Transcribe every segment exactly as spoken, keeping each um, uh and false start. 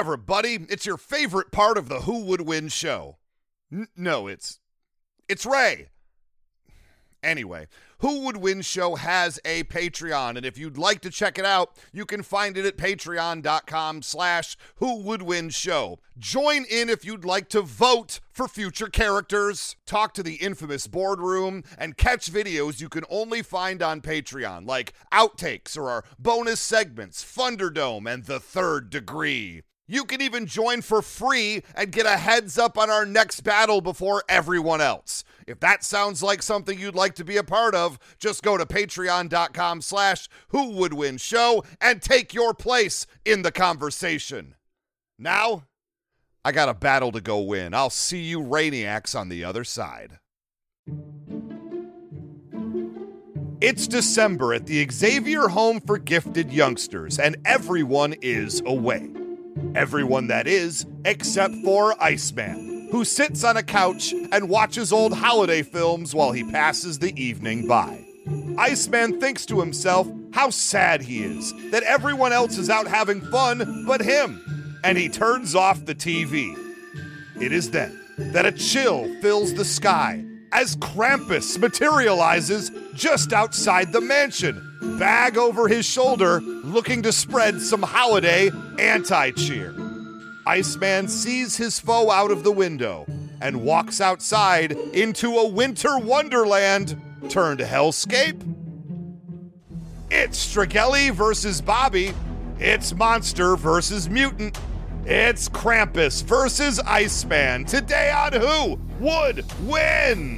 Whatever, buddy. It's your favorite part of the Who Would Win show. N- no, it's... It's Ray. Anyway, Who Would Win show has a Patreon, and if you'd like to check it out, you can find it at patreon.com slash Who Would Win show. Join in if you'd like to vote for future characters, talk to the infamous boardroom, and catch videos you can only find on Patreon, like outtakes or our bonus segments, Thunderdome, and The Third Degree. You can even join for free and get a heads up on our next battle before everyone else. If that sounds like something you'd like to be a part of, just go to patreon.com slash Who Would Win show and take your place in the conversation. Now, I got a battle to go win. I'll see you Rainiacs on the other side. It's December at the Xavier Home for Gifted Youngsters, and everyone is away. Everyone, that is, except for Iceman, who sits on a couch and watches old holiday films while he passes the evening by. Iceman thinks to himself how sad he is that everyone else is out having fun but him, and he turns off the T V. It is then that a chill fills the sky as Krampus materializes just outside the mansion, bag over his shoulder, looking to spread some holiday anti-cheer. Iceman sees his foe out of the window and walks outside into a winter wonderland turned hellscape. It's Stragelli versus Bobby. It's Monster versus Mutant. It's Krampus versus Iceman. Today on Who Would Win?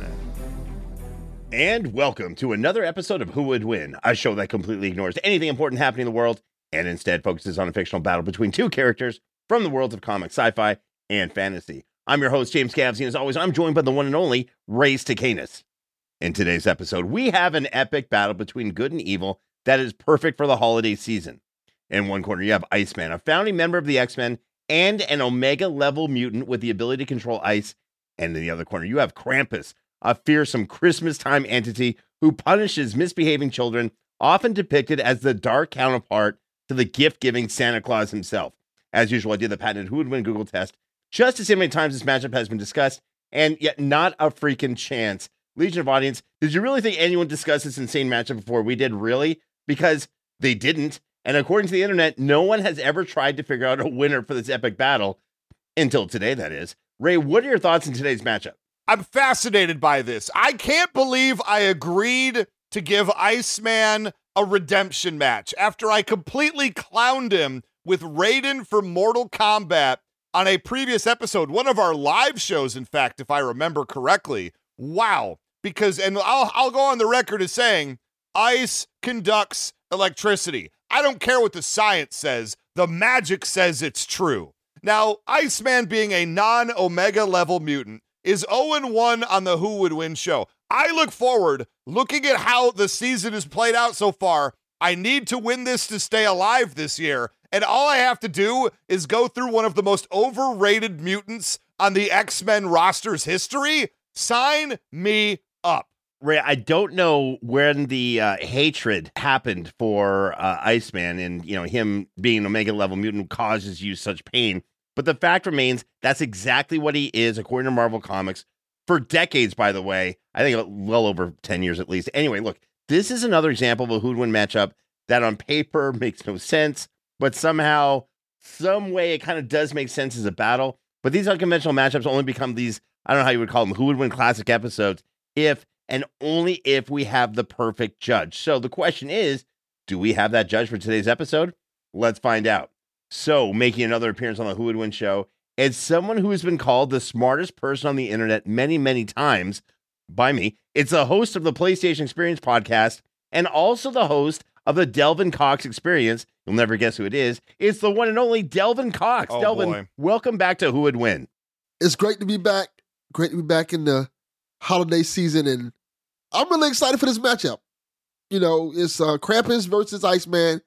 And welcome to another episode of Who Would Win, a show that completely ignores anything important happening in the world and instead focuses on a fictional battle between two characters from the worlds of comics, sci-fi, and fantasy. I'm your host, James Gavsey, and as always, I'm joined by the one and only Ray Stacanis. In today's episode, we have an epic battle between good and evil that is perfect for the holiday season. In one corner, you have Iceman, a founding member of the X-Men and an Omega-level mutant with the ability to control ice. And in the other corner, you have Krampus, a fearsome Christmas-time entity who punishes misbehaving children, often depicted as the dark counterpart to the gift-giving Santa Claus himself. As usual, I did the patented Who Would Win Google test just to see how many times this matchup has been discussed, and yet not a freaking chance. Legion of audience, did you really think anyone discussed this insane matchup before we did? Really? Because they didn't. And according to the internet, no one has ever tried to figure out a winner for this epic battle until today, that is. Ray, what are your thoughts in today's matchup? I'm fascinated by this. I can't believe I agreed to give Iceman a redemption match after I completely clowned him with Raiden from Mortal Kombat on a previous episode, one of our live shows, in fact, if I remember correctly. Wow. Because, and I'll, I'll go on the record as saying, ice conducts electricity. I don't care what the science says. The magic says it's true. Now, Iceman, being a non-Omega level mutant, is oh and one on the Who Would Win show. I look forward, looking at how the season has played out so far. I need to win this to stay alive this year, and all I have to do is go through one of the most overrated mutants on the X-Men roster's history. Sign me up. Ray, I don't know when the uh, hatred happened for uh, Iceman and, you know, him being an Omega level mutant causes you such pain. But the fact remains, that's exactly what he is, according to Marvel Comics, for decades, by the way. I think well over ten years at least. Anyway, look, this is another example of a Who Would Win matchup that on paper makes no sense, but somehow, some way, it kind of does make sense as a battle. But these unconventional matchups only become these, I don't know how you would call them, Who Would Win classic episodes, if and only if we have the perfect judge. So the question is, do we have that judge for today's episode? Let's find out. So, making another appearance on the Who Would Win show, it's someone who has been called the smartest person on the internet many, many times by me. It's the host of the PlayStation Experience podcast and also the host of the Delvin Cox Experience. You'll never guess who it is. It's the one and only Delvin Cox. Oh, Delvin, boy. Welcome back to Who Would Win. It's great to be back. Great to be back in the holiday season, and I'm really excited for this matchup. You know, it's uh, Krampus versus Iceman.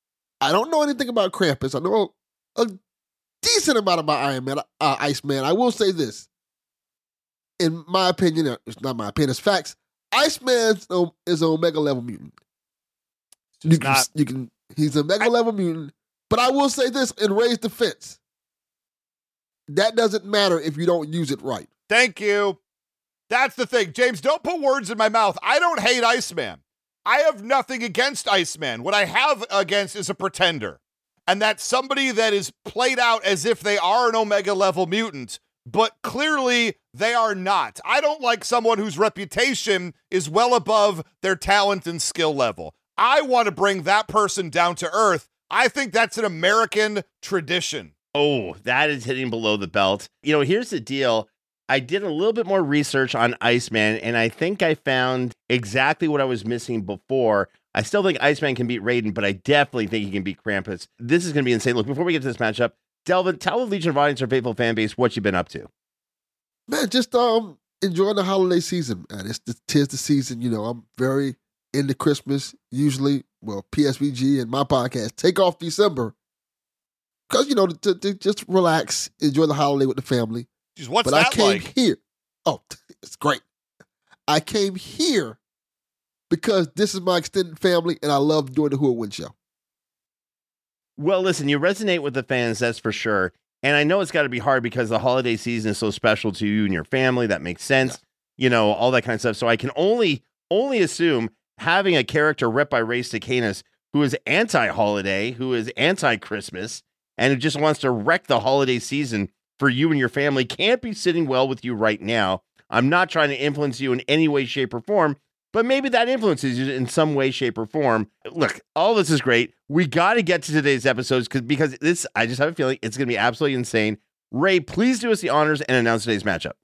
I don't know anything about Krampus. I know a decent amount about Iron Man, uh, Iceman. I will say this. In my opinion, it's not my opinion, it's facts. Iceman is an Omega level mutant. You can, not. you can, he's a Omega level mutant. But I will say this in Ray's defense. that doesn't matter if you don't use it right. Thank you. That's the thing. James, don't put words in my mouth. I don't hate Iceman. I have nothing against Iceman. What I have against is a pretender. And that's somebody that is played out as if they are an Omega level mutant, but clearly they are not. I don't like someone whose reputation is well above their talent and skill level. I want to bring that person down to earth. I think that's an American tradition. Oh, that is hitting below the belt. You know, here's the deal. I did a little bit more research on Iceman, and I think I found exactly what I was missing before. I still think Iceman can beat Raiden, but I definitely think he can beat Krampus. This is going to be insane. Look, before we get to this matchup, Delvin, tell the Legion of Audience, our faithful fan base, what you've been up to. Man, just um enjoying the holiday season, man. It's the, tis the season. You know, I'm very into Christmas, usually. Well, P S V G and my podcast take off December. Because, you know, to, to just relax, enjoy the holiday with the family. Jeez, what's but that I came like? here. Oh, it's great. I came here because this is my extended family, and I love doing the Who Would Win show. Well, listen, you resonate with the fans, that's for sure. And I know it's got to be hard because the holiday season is so special to you and your family. That makes sense. Yeah. You know, all that kind of stuff. So I can only only assume having a character rep by Ray Stacanis who is anti-holiday, who is anti-Christmas, and who just wants to wreck the holiday season for you and your family can't be sitting well with you right now. I'm not trying to influence you in any way, shape, or form, but maybe that influences you in some way, shape, or form. Look, all this is great. We got to get to today's episodes because because this, I just have a feeling it's going to be absolutely insane. Ray, please do us the honors and announce today's matchup.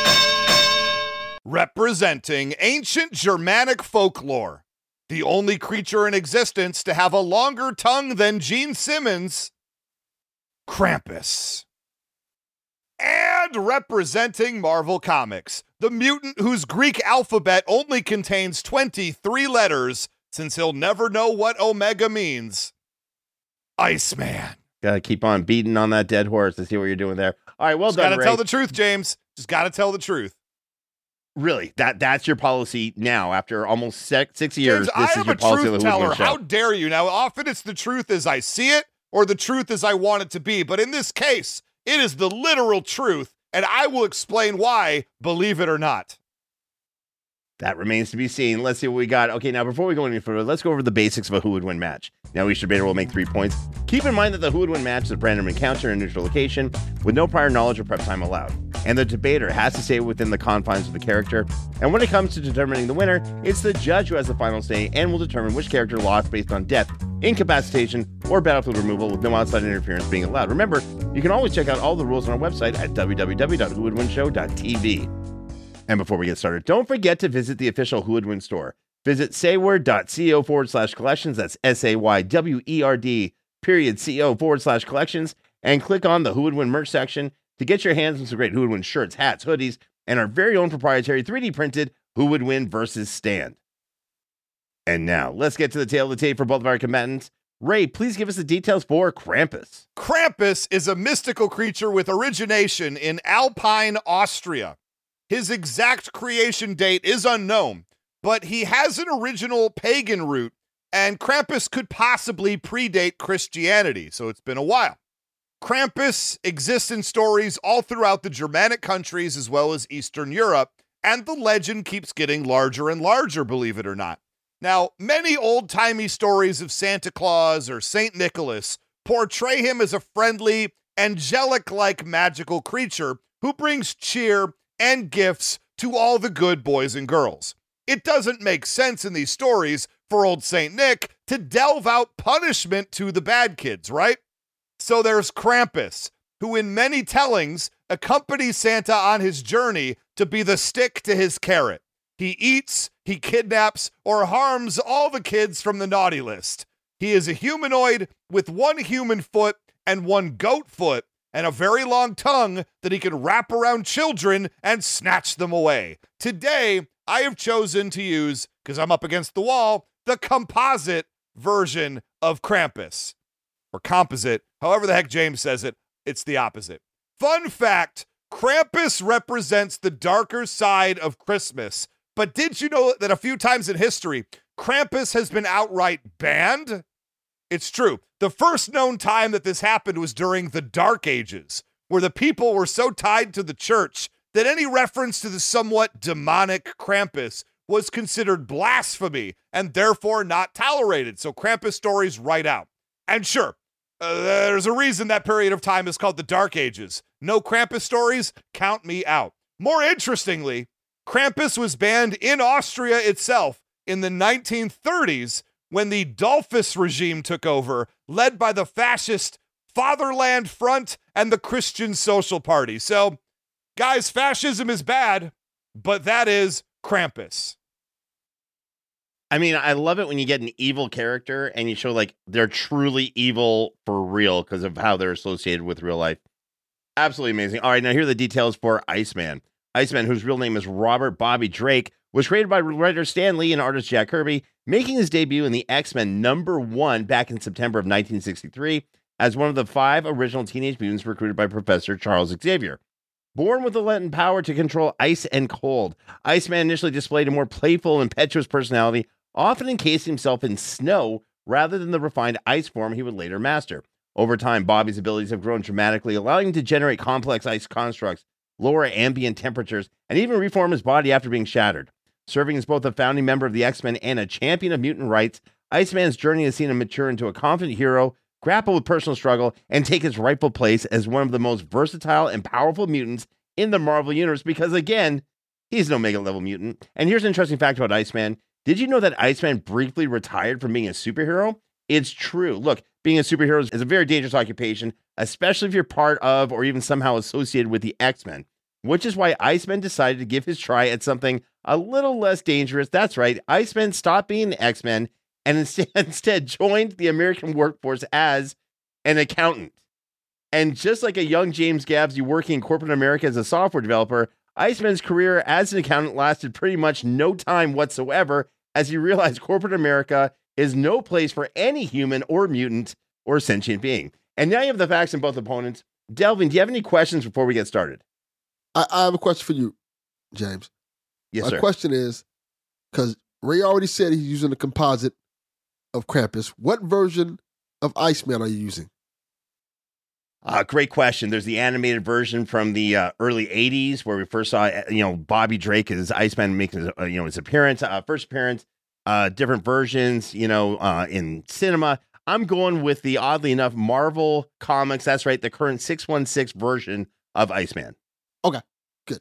Representing ancient Germanic folklore, the only creature in existence to have a longer tongue than Gene Simmons, Krampus. And representing Marvel Comics, the mutant whose Greek alphabet only contains twenty-three letters, since he'll never know what Omega means, Iceman. Gotta keep on beating on that dead horse to see what you're doing there. All right, well Just done, gotta Ray. tell the truth, James. Just gotta tell the truth. Really, that that's your policy now after almost six, six years. James, this I is am your a policy truth of the Who Would Win teller. show. How dare you? Now, often it's the truth as I see it or the truth as I want it to be. But in this case, it is the literal truth, and I will explain why, believe it or not. That remains to be seen. Let's see what we got. Okay, now before we go any further, let's go over the basics of a Who Would Win match. Now, each debater will make three points. Keep in mind that the Who Would Win match is a random encounter in a neutral location with no prior knowledge or prep time allowed. And the debater has to stay within the confines of the character. And when it comes to determining the winner, it's the judge who has the final say and will determine which character lost based on death, incapacitation, or battlefield removal with no outside interference being allowed. Remember, you can always check out all the rules on our website at w w w dot who would win show dot t v. And before we get started, don't forget to visit the official Who Would Win store. Visit sayword.co forward slash collections. That's S-A-Y-W-E-R-D period C-O forward slash collections. And click on the Who Would Win merch section to get your hands on some great Who Would Win shirts, hats, hoodies, and our very own proprietary three D printed Who Would Win versus stand. And now, let's get to the tail of the tape for both of our combatants. Ray, please give us the details for Krampus. Krampus is a mystical creature with origination in Alpine, Austria. His exact creation date is unknown, but he has an original pagan root, and Krampus could possibly predate Christianity, so it's been a while. Krampus exists in stories all throughout the Germanic countries as well as Eastern Europe, and the legend keeps getting larger and larger, believe it or not. Now, many old-timey stories of Santa Claus or Saint Nicholas portray him as a friendly, angelic-like magical creature who brings cheer and gifts to all the good boys and girls. It doesn't make sense in these stories for old Saint Nick to delve out punishment to the bad kids, right? So there's Krampus, who in many tellings accompanies Santa on his journey to be the stick to his carrot. He eats, he kidnaps, or harms all the kids from the naughty list. He is a humanoid with one human foot and one goat foot, and a very long tongue that he can wrap around children and snatch them away. Today, I have chosen to use, because I'm up against the wall, the composite version of Krampus. Or composite, however the heck James says it, it's the opposite. Fun fact, Krampus represents the darker side of Christmas. But did you know that a few times in history, Krampus has been outright banned? It's true. The first known time that this happened was during the Dark Ages, where the people were so tied to the church that any reference to the somewhat demonic Krampus was considered blasphemy and therefore not tolerated. So Krampus stories right out. And sure, uh, there's a reason that period of time is called the Dark Ages. No Krampus stories? Count me out. More interestingly, Krampus was banned in Austria itself in the nineteen thirties when the Dollfuss regime took over, led by the fascist Fatherland Front and the Christian Social Party. So, guys, fascism is bad, but that is Krampus. I mean, I love it when you get an evil character and you show like they're truly evil for real because of how they're associated with real life. Absolutely amazing. All right, now here are the details for Iceman. Iceman, whose real name is Robert Bobby Drake, was created by writer Stan Lee and artist Jack Kirby, making his debut in the X-Men number one back in September of nineteen sixty-three as one of the five original Teenage Mutants recruited by Professor Charles Xavier. Born with the latent power to control ice and cold, Iceman initially displayed a more playful, impetuous personality, often encasing himself in snow rather than the refined ice form he would later master. Over time, Bobby's abilities have grown dramatically, allowing him to generate complex ice constructs, lower ambient temperatures, and even reform his body after being shattered. Serving as both a founding member of the X-Men and a champion of mutant rights, Iceman's journey has seen him mature into a confident hero, grapple with personal struggle, and take his rightful place as one of the most versatile and powerful mutants in the Marvel Universe because, again, he's an Omega-level mutant. And here's an interesting fact about Iceman. Did you know that Iceman briefly retired from being a superhero? It's true. Look, being a superhero is a very dangerous occupation, especially if you're part of or even somehow associated with the X-Men, which is why Iceman decided to give his try at something a little less dangerous. That's right. Iceman stopped being the X-Men and instead, instead joined the American workforce as an accountant. And just like a young James Gavsey working in corporate America as a software developer, Iceman's career as an accountant lasted pretty much no time whatsoever as he realized corporate America is no place for any human or mutant or sentient being. And now you have the facts in both opponents. Delvin, do you have any questions before we get started? I, I have a question for you, James. Yes, My sir. question is, because Ray already said he's using a composite of Krampus. What version of Iceman are you using? Uh, great question. There's the animated version from the uh, early eighties where we first saw, you know, Bobby Drake as Iceman making his, uh, you know, his appearance, uh, first appearance, uh, different versions, you know, uh, in cinema. I'm going with the, oddly enough, Marvel Comics. That's right. The current six one six version of Iceman. Okay, good.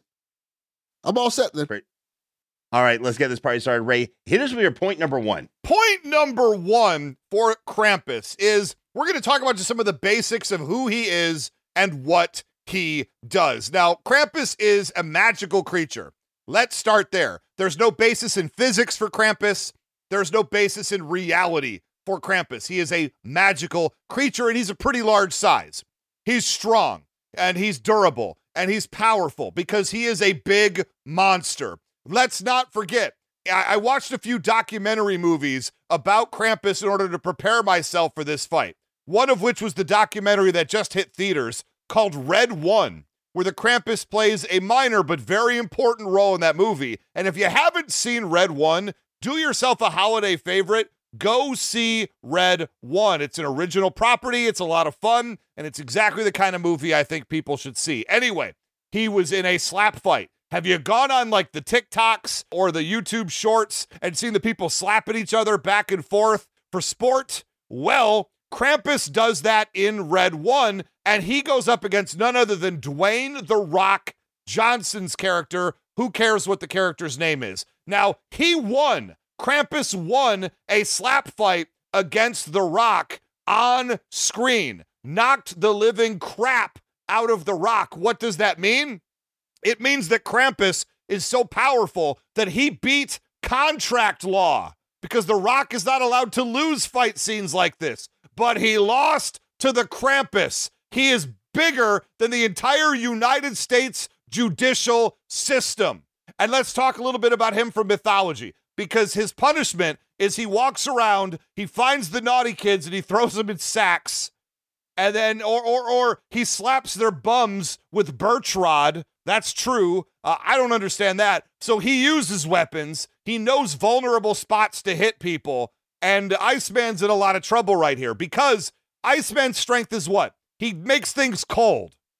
I'm all set then. Great. All right, let's get this party started. Ray, hit us with your point number one. Point number one for Krampus is we're going to talk about just some of the basics of who he is and what he does. Now, Krampus is a magical creature. Let's start there. There's no basis in physics for Krampus. There's no basis in reality for Krampus. He is a magical creature, and he's a pretty large size. He's strong, and he's durable, and he's powerful because he is a big monster. Let's not forget, I, I watched a few documentary movies about Krampus in order to prepare myself for this fight. One of which was the documentary that just hit theaters called Red One, where the Krampus plays a minor but very important role in that movie. And if you haven't seen Red One, do yourself a holiday favorite. Go see Red One. It's an original property. It's a lot of fun. And it's exactly the kind of movie I think people should see. Anyway, he was in a slap fight. Have you gone on like the TikToks or the YouTube shorts and seen the people slapping each other back and forth for sport? Well, Krampus does that in Red One, and he goes up against none other than Dwayne "The Rock" Johnson's character. Who cares what the character's name is? Now, he won. Krampus won a slap fight against The Rock on screen. Knocked the living crap out of The Rock. What does that mean? It means that Krampus is so powerful that he beat contract law because The Rock is not allowed to lose fight scenes like this. But he lost to the Krampus. He is bigger than the entire United States judicial system. And let's talk a little bit about him from mythology, because his punishment is he walks around, he finds the naughty kids, and he throws them in sacks. And then, or or or he slaps their bums with birch rod. That's true. Uh, I don't understand that. So he uses weapons. He knows vulnerable spots to hit people. And Iceman's in a lot of trouble right here because Iceman's strength is what? He makes things cold.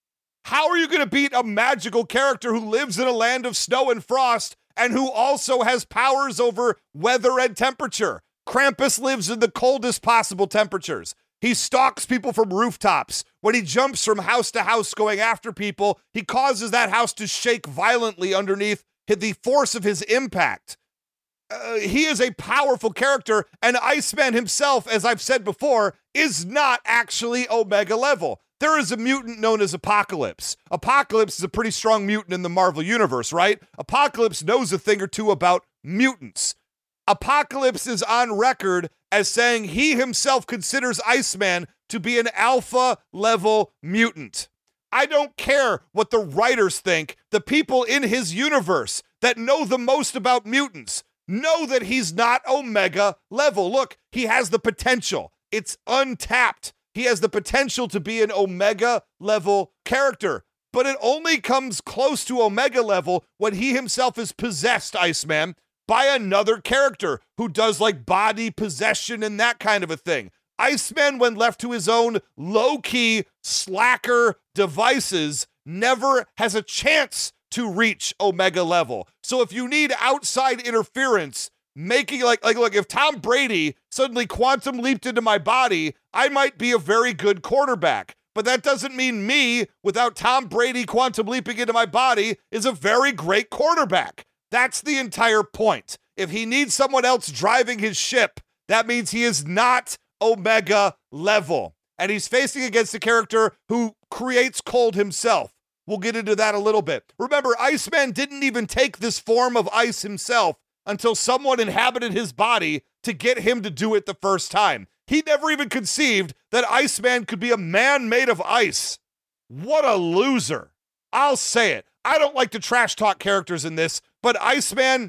How are you going to beat a magical character who lives in a land of snow and frost and who also has powers over weather and temperature? Krampus lives in the coldest possible temperatures. He stalks people from rooftops. When he jumps from house to house going after people, he causes that house to shake violently underneath the force of his impact. Uh, he is a powerful character, and Iceman himself, as I've said before, is not actually Omega level. There is a mutant known as Apocalypse. Apocalypse is a pretty strong mutant in the Marvel Universe, right? Apocalypse knows a thing or two about mutants. Apocalypse is on record as saying he himself considers Iceman to be an alpha level mutant. I don't care what the writers think. The people in his universe that know the most about mutants know that he's not Omega level. Look, he has the potential. It's untapped. He has the potential to be an Omega level character, but it only comes close to Omega level when he himself is possessed, Iceman, by another character who does like body possession and that kind of a thing. Iceman, when left to his own low-key slacker devices, never has a chance to reach Omega level. So if you need outside interference, making like, like, look, if Tom Brady suddenly quantum leaped into my body, I might be a very good quarterback. But that doesn't mean me, without Tom Brady quantum leaping into my body, is a very great quarterback. That's the entire point. If he needs someone else driving his ship, that means he is not Omega level. And he's facing against a character who creates cold himself. We'll get into that a little bit. Remember, Iceman didn't even take this form of ice himself until someone inhabited his body to get him to do it the first time. He never even conceived that Iceman could be a man made of ice. What a loser. I'll say it. I don't like to trash talk characters in this, but Iceman,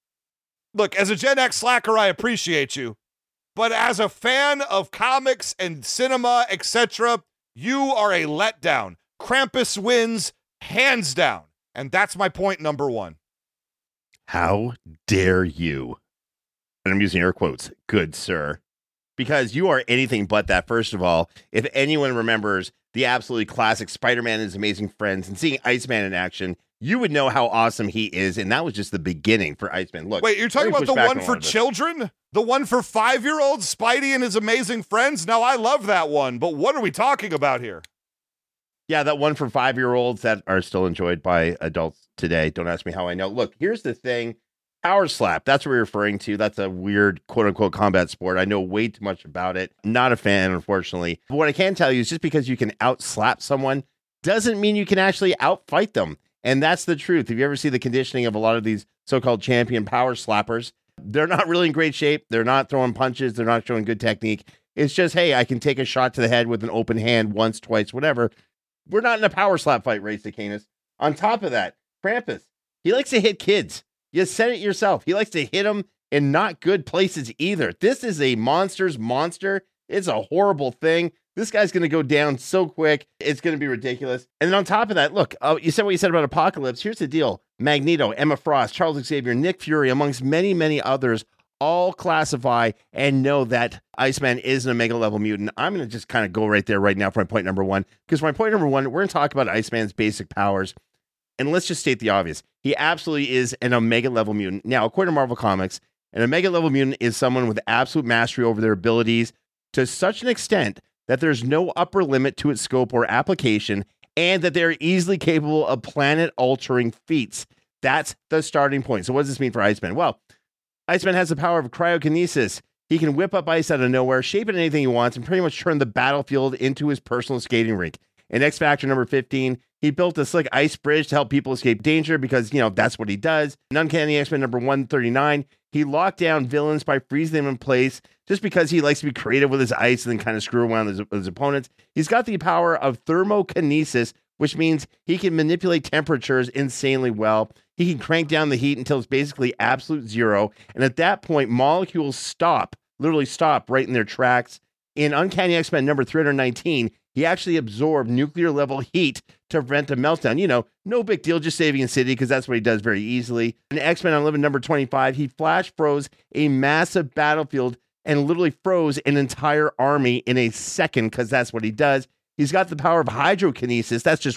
look, as a Gen X slacker, I appreciate you. But as a fan of comics and cinema, et cetera, you are a letdown. Krampus wins hands down. And that's my point number one. How dare you? And I'm using air quotes, good sir. Because you are anything but that, first of all. If anyone remembers the absolutely classic Spider-Man and His Amazing Friends and seeing Iceman in action, you would know how awesome he is, and that was just the beginning for Iceman. Look, wait, you're talking about the one for children? The one for five-year-olds, Spidey and His Amazing Friends? Now, I love that one, but what are we talking about here? Yeah, that one for five-year-olds that are still enjoyed by adults today. Don't ask me how I know. Look, here's the thing. Power slap, that's what we're referring to. That's a weird quote-unquote combat sport. I know way too much about it. Not a fan, unfortunately. But what I can tell you is just because you can out-slap someone doesn't mean you can actually out-fight them. And that's the truth. If you ever see the conditioning of a lot of these so-called champion power slappers, they're not really in great shape. They're not throwing punches. They're not showing good technique. It's just, hey, I can take a shot to the head with an open hand once, twice, whatever. We're not in a power slap fight, Ray Cicanis. On top of that, Krampus, he likes to hit kids. You said it yourself. He likes to hit them in not good places either. This is a monster's monster. It's a horrible thing. This guy's going to go down so quick. It's going to be ridiculous. And then on top of that, look, uh, you said what you said about Apocalypse. Here's the deal. Magneto, Emma Frost, Charles Xavier, Nick Fury, amongst many, many others, all classify and know that Iceman is an Omega level mutant. I'm going to just kind of go right there right now for my point number one. Because my point number one, we're going to talk about Iceman's basic powers. And let's just state the obvious. He absolutely is an Omega level mutant. Now, according to Marvel Comics, an Omega level mutant is someone with absolute mastery over their abilities to such an extent that there's no upper limit to its scope or application, and that they're easily capable of planet-altering feats. That's the starting point. So what does this mean for Iceman? Well, Iceman has the power of cryokinesis. He can whip up ice out of nowhere, shape it anything he wants, and pretty much turn the battlefield into his personal skating rink. In X Factor number fifteen, he built a slick ice bridge to help people escape danger because, you know, that's what he does. In Uncanny X-Men number one thirty-nine, he locked down villains by freezing them in place just because he likes to be creative with his ice and then kind of screw around with his, with his opponents. He's got the power of thermokinesis, which means he can manipulate temperatures insanely well. He can crank down the heat until it's basically absolute zero. And at that point, molecules stop, literally stop right in their tracks. In Uncanny X-Men number three nineteen, he actually absorbed nuclear level heat to prevent a meltdown. You know, no big deal, just saving a city because that's what he does very easily. In X-Men Unlimited number twenty-five, he flash froze a massive battlefield and literally froze an entire army in a second because that's what he does. He's got the power of hydrokinesis. That's just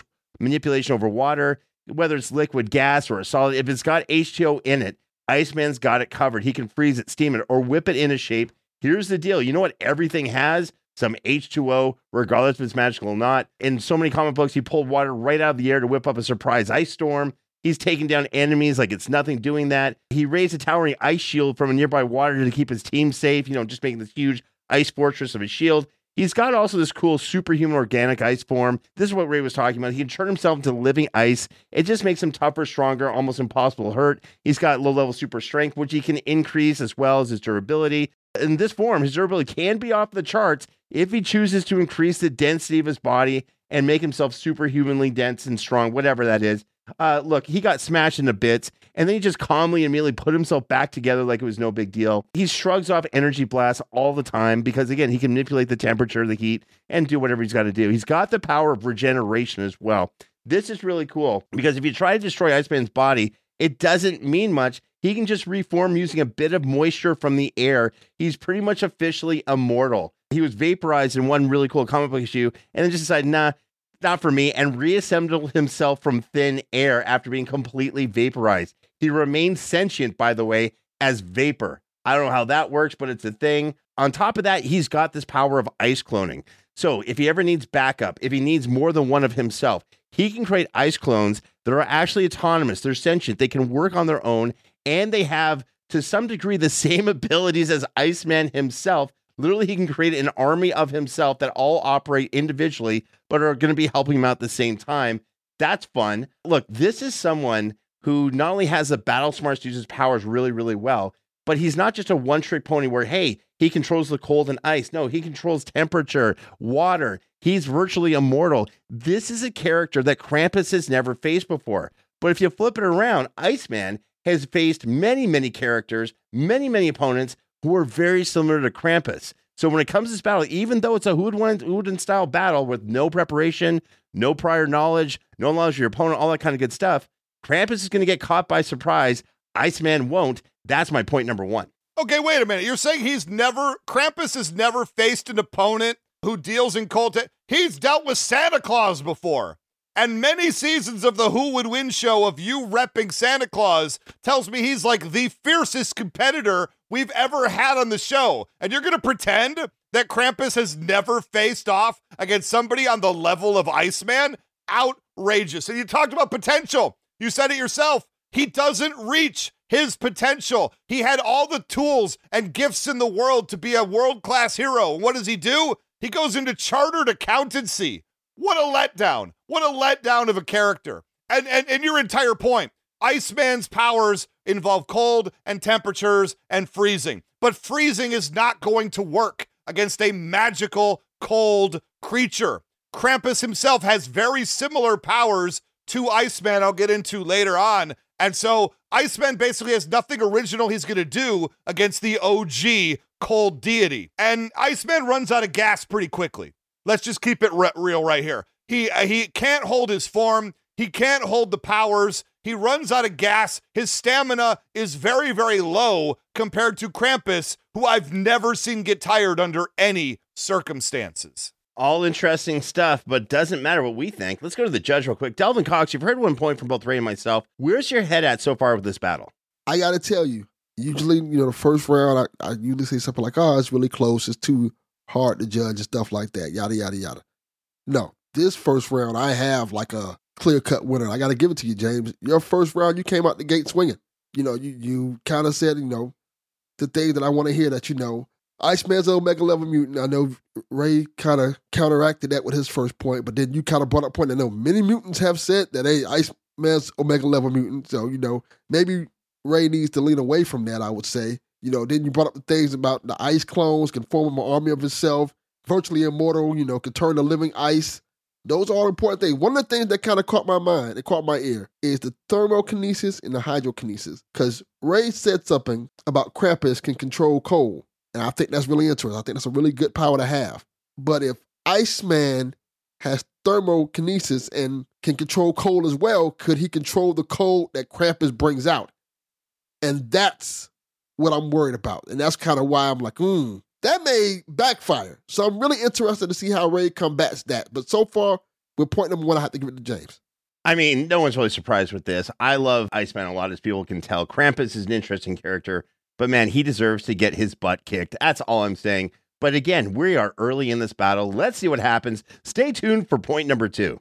manipulation over water, whether it's liquid, gas, or a solid. If it's got H two O in it, Iceman's got it covered. He can freeze it, steam it, or whip it into shape. Here's the deal. You know what everything has? Some H two O, regardless if it's magical or not. In so many comic books, he pulled water right out of the air to whip up a surprise ice storm. He's taking down enemies like it's nothing doing that. He raised a towering ice shield from a nearby water to keep his team safe, you know, just making this huge ice fortress of a shield. He's got also this cool superhuman organic ice form. This is what Ray was talking about. He can turn himself into living ice. It just makes him tougher, stronger, almost impossible to hurt. He's got low-level super strength, which he can increase as well as his durability. In this form, his durability can be off the charts if he chooses to increase the density of his body and make himself superhumanly dense and strong, whatever that is. Uh, look, he got smashed into bits, and then he just calmly immediately put himself back together like it was no big deal. He shrugs off energy blasts all the time because, again, he can manipulate the temperature, the heat, and do whatever he's got to do. He's got the power of regeneration as well. This is really cool because if you try to destroy Iceman's body, it doesn't mean much. He can just reform using a bit of moisture from the air. He's pretty much officially immortal. He was vaporized in one really cool comic book issue and then just decided, nah, not for me, and reassembled himself from thin air after being completely vaporized. He remains sentient, by the way, as vapor. I don't know how that works, but it's a thing. On top of that, he's got this power of ice cloning. So if he ever needs backup, if he needs more than one of himself, he can create ice clones that are actually autonomous. They're sentient. They can work on their own, and they have, to some degree, the same abilities as Iceman himself. Literally, he can create an army of himself that all operate individually, but are going to be helping him out at the same time. That's fun. Look, this is someone who not only has the battle smarts to use his powers really, really well, but he's not just a one-trick pony where, hey, he controls the cold and ice. No, he controls temperature, water. He's virtually immortal. This is a character that Krampus has never faced before. But if you flip it around, Iceman has faced many, many characters, many, many opponents who are very similar to Krampus. So when it comes to this battle, even though it's a Hoodwin style battle with no preparation, no prior knowledge, no knowledge of your opponent, all that kind of good stuff, Krampus is going to get caught by surprise. Iceman won't. That's my point number one. Okay, wait a minute. You're saying he's never, Krampus has never faced an opponent who deals in cold. Te- he's dealt with Santa Claus before. And many seasons of the Who Would Win show of you repping Santa Claus tells me he's like the fiercest competitor we've ever had on the show. And you're going to pretend that Krampus has never faced off against somebody on the level of Iceman? Outrageous. And you talked about potential. You said it yourself. He doesn't reach his potential. He had all the tools and gifts in the world to be a world-class hero. And what does he do? He goes into chartered accountancy. What a letdown. What a letdown of a character. And, and and your entire point, Iceman's powers involve cold and temperatures and freezing. But freezing is not going to work against a magical, cold creature. Krampus himself has very similar powers to Iceman I'll get into later on. And so Iceman basically has nothing original he's going to do against the O G cold deity. And Iceman runs out of gas pretty quickly. Let's just keep it re- real right here. He uh, he can't hold his form. He can't hold the powers. He runs out of gas. His stamina is very, very low compared to Krampus, who I've never seen get tired under any circumstances. All interesting stuff, but doesn't matter what we think. Let's go to the judge real quick. Delvin Cox, you've heard one point from both Ray and myself. Where's your head at so far with this battle? I got to tell you, usually, you know, the first round, I, I usually say something like, oh, it's really close. It's too hard to judge and stuff like that, yada, yada, yada. No, this first round, I have like a clear-cut winner. I got to give it to you, James. Your first round, you came out the gate swinging. You know, you you kind of said, you know, the thing that I want to hear that, you know, Iceman's an Omega level mutant. I know Ray kind of counteracted that with his first point, but then you kind of brought up a point. I know many mutants have said that, hey, Iceman's Omega level mutant. So, you know, maybe Ray needs to lean away from that, I would say. You know, then you brought up the things about the ice clones can form an army of himself, virtually immortal, you know, can turn to living ice. Those are all important things. One of the things that kind of caught my mind, it caught my ear, is the thermokinesis and the hydrokinesis. Because Ray said something about Krampus can control cold. And I think that's really interesting. I think that's a really good power to have. But if Iceman has thermokinesis and can control cold as well, could he control the cold that Krampus brings out? And that's what I'm worried about. And that's kind of why I'm like, hmm, that may backfire. So I'm really interested to see how Ray combats that. But so far, with point number one, I have to give it to James. I mean, no one's really surprised with this. I love Iceman a lot, as people can tell. Krampus is an interesting character, but man, he deserves to get his butt kicked. That's all I'm saying. But again, we are early in this battle. Let's see what happens. Stay tuned for point number two.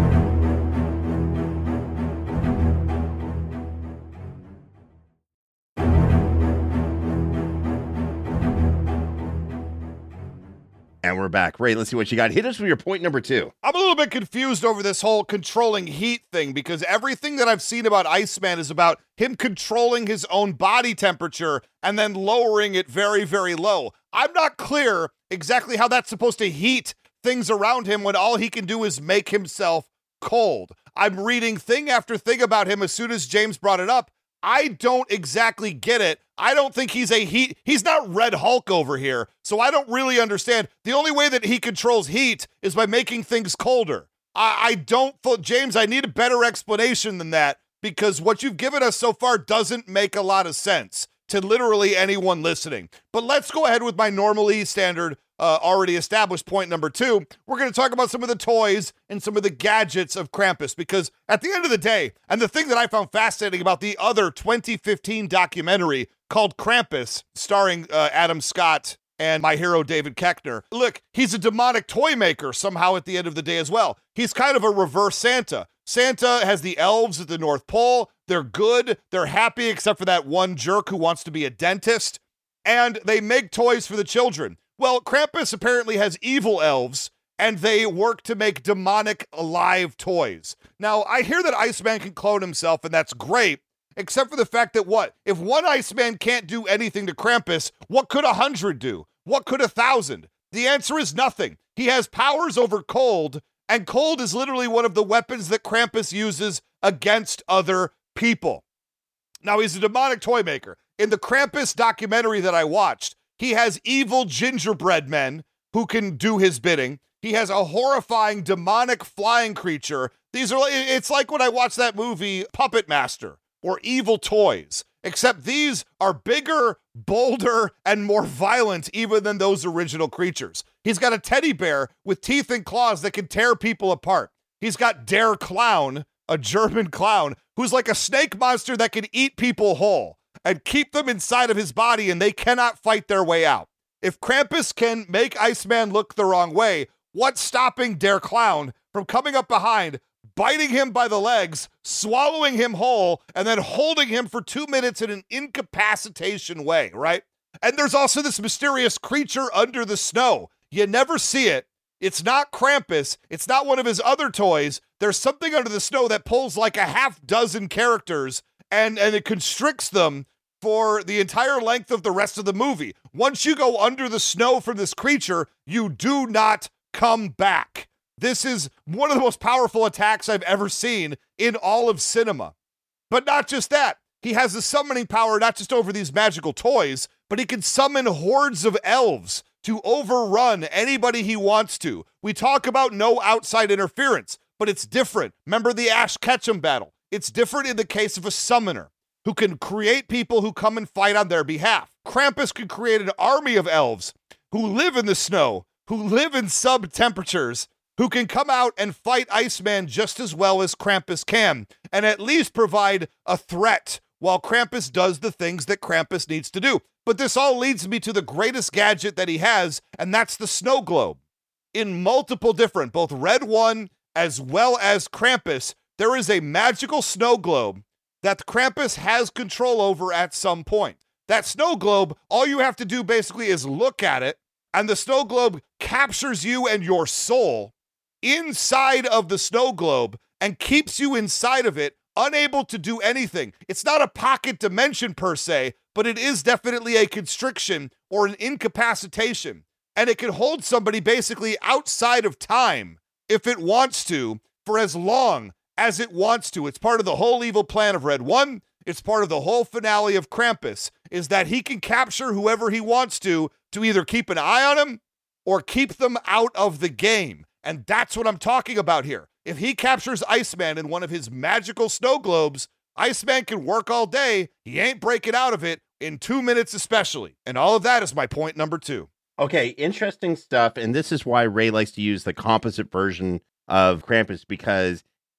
And we're back. Ray, let's see what you got. Hit us with your point number two. I'm a little bit confused over this whole controlling heat thing, because everything that I've seen about Iceman is about him controlling his own body temperature and then lowering it very, very low. I'm not clear exactly how that's supposed to heat things around him when all he can do is make himself cold. I'm reading thing after thing about him as soon as James brought it up. I don't exactly get it. I don't think he's a heat. He's not Red Hulk over here, so I don't really understand. The only way that he controls heat is by making things colder. I, I don't, James, I need a better explanation than that, because what you've given us so far doesn't make a lot of sense to literally anyone listening. But let's go ahead with my normally standard, uh, already established point number two. We're going to talk about some of the toys and some of the gadgets of Krampus, because at the end of the day, and the thing that I found fascinating about the other twenty fifteen documentary called Krampus, starring uh, Adam Scott and my hero David Koechner, look, he's a demonic toy maker somehow at the end of the day as well. He's kind of a reverse Santa. Santa has the elves at the North Pole. They're good. They're happy, except for that one jerk who wants to be a dentist. And they make toys for the children. Well, Krampus apparently has evil elves, and they work to make demonic alive toys. Now, I hear that Iceman can clone himself, and that's great, except for the fact that what? If one Iceman can't do anything to Krampus, what could a hundred do? What could a thousand? The answer is nothing. He has powers over cold, and cold is literally one of the weapons that Krampus uses against other people. Now, he's a demonic toy maker. In the Krampus documentary that I watched, he has evil gingerbread men who can do his bidding. He has a horrifying demonic flying creature. These are, it's like when I watched that movie Puppet Master or Evil Toys, except these are bigger, bolder, and more violent even than those original creatures. He's got a teddy bear with teeth and claws that can tear people apart. He's got Der Clown, a German clown, who's like a snake monster that can eat people whole and keep them inside of his body, and they cannot fight their way out. If Krampus can make Iceman look the wrong way, what's stopping Der Clown from coming up behind, biting him by the legs, swallowing him whole, and then holding him for two minutes in an incapacitation way, right? And there's also this mysterious creature under the snow. You never see it. It's not Krampus. It's not one of his other toys. There's something under the snow that pulls like a half dozen characters, and, and it constricts them for the entire length of the rest of the movie. Once you go under the snow from this creature, you do not come back. This is one of the most powerful attacks I've ever seen in all of cinema. But not just that. He has the summoning power not just over these magical toys, but he can summon hordes of elves to overrun anybody he wants to. We talk about no outside interference, but it's different. Remember the Ash Ketchum battle? It's different in the case of a summoner who can create people who come and fight on their behalf. Krampus can create an army of elves who live in the snow, who live in sub-temperatures, who can come out and fight Iceman just as well as Krampus can, and at least provide a threat while Krampus does the things that Krampus needs to do. But this all leads me to the greatest gadget that he has, and that's the snow globe. In multiple different, both Red One as well as Krampus, there is a magical snow globe that Krampus has control over at some point. That snow globe, all you have to do basically is look at it, and the snow globe captures you and your soul inside of the snow globe and keeps you inside of it, unable to do anything. It's not a pocket dimension per se, but it is definitely a constriction or an incapacitation. And it can hold somebody basically outside of time if it wants to, for as long as it wants to. It's part of the whole evil plan of Red One. It's part of the whole finale of Krampus, is that he can capture whoever he wants to, to either keep an eye on him or keep them out of the game. And that's what I'm talking about here. If he captures Iceman in one of his magical snow globes, Iceman can work all day. He ain't breaking out of it in two minutes especially. And all of that is my point number two. Okay, interesting stuff. And this is why Ray likes to use the composite version of Krampus, because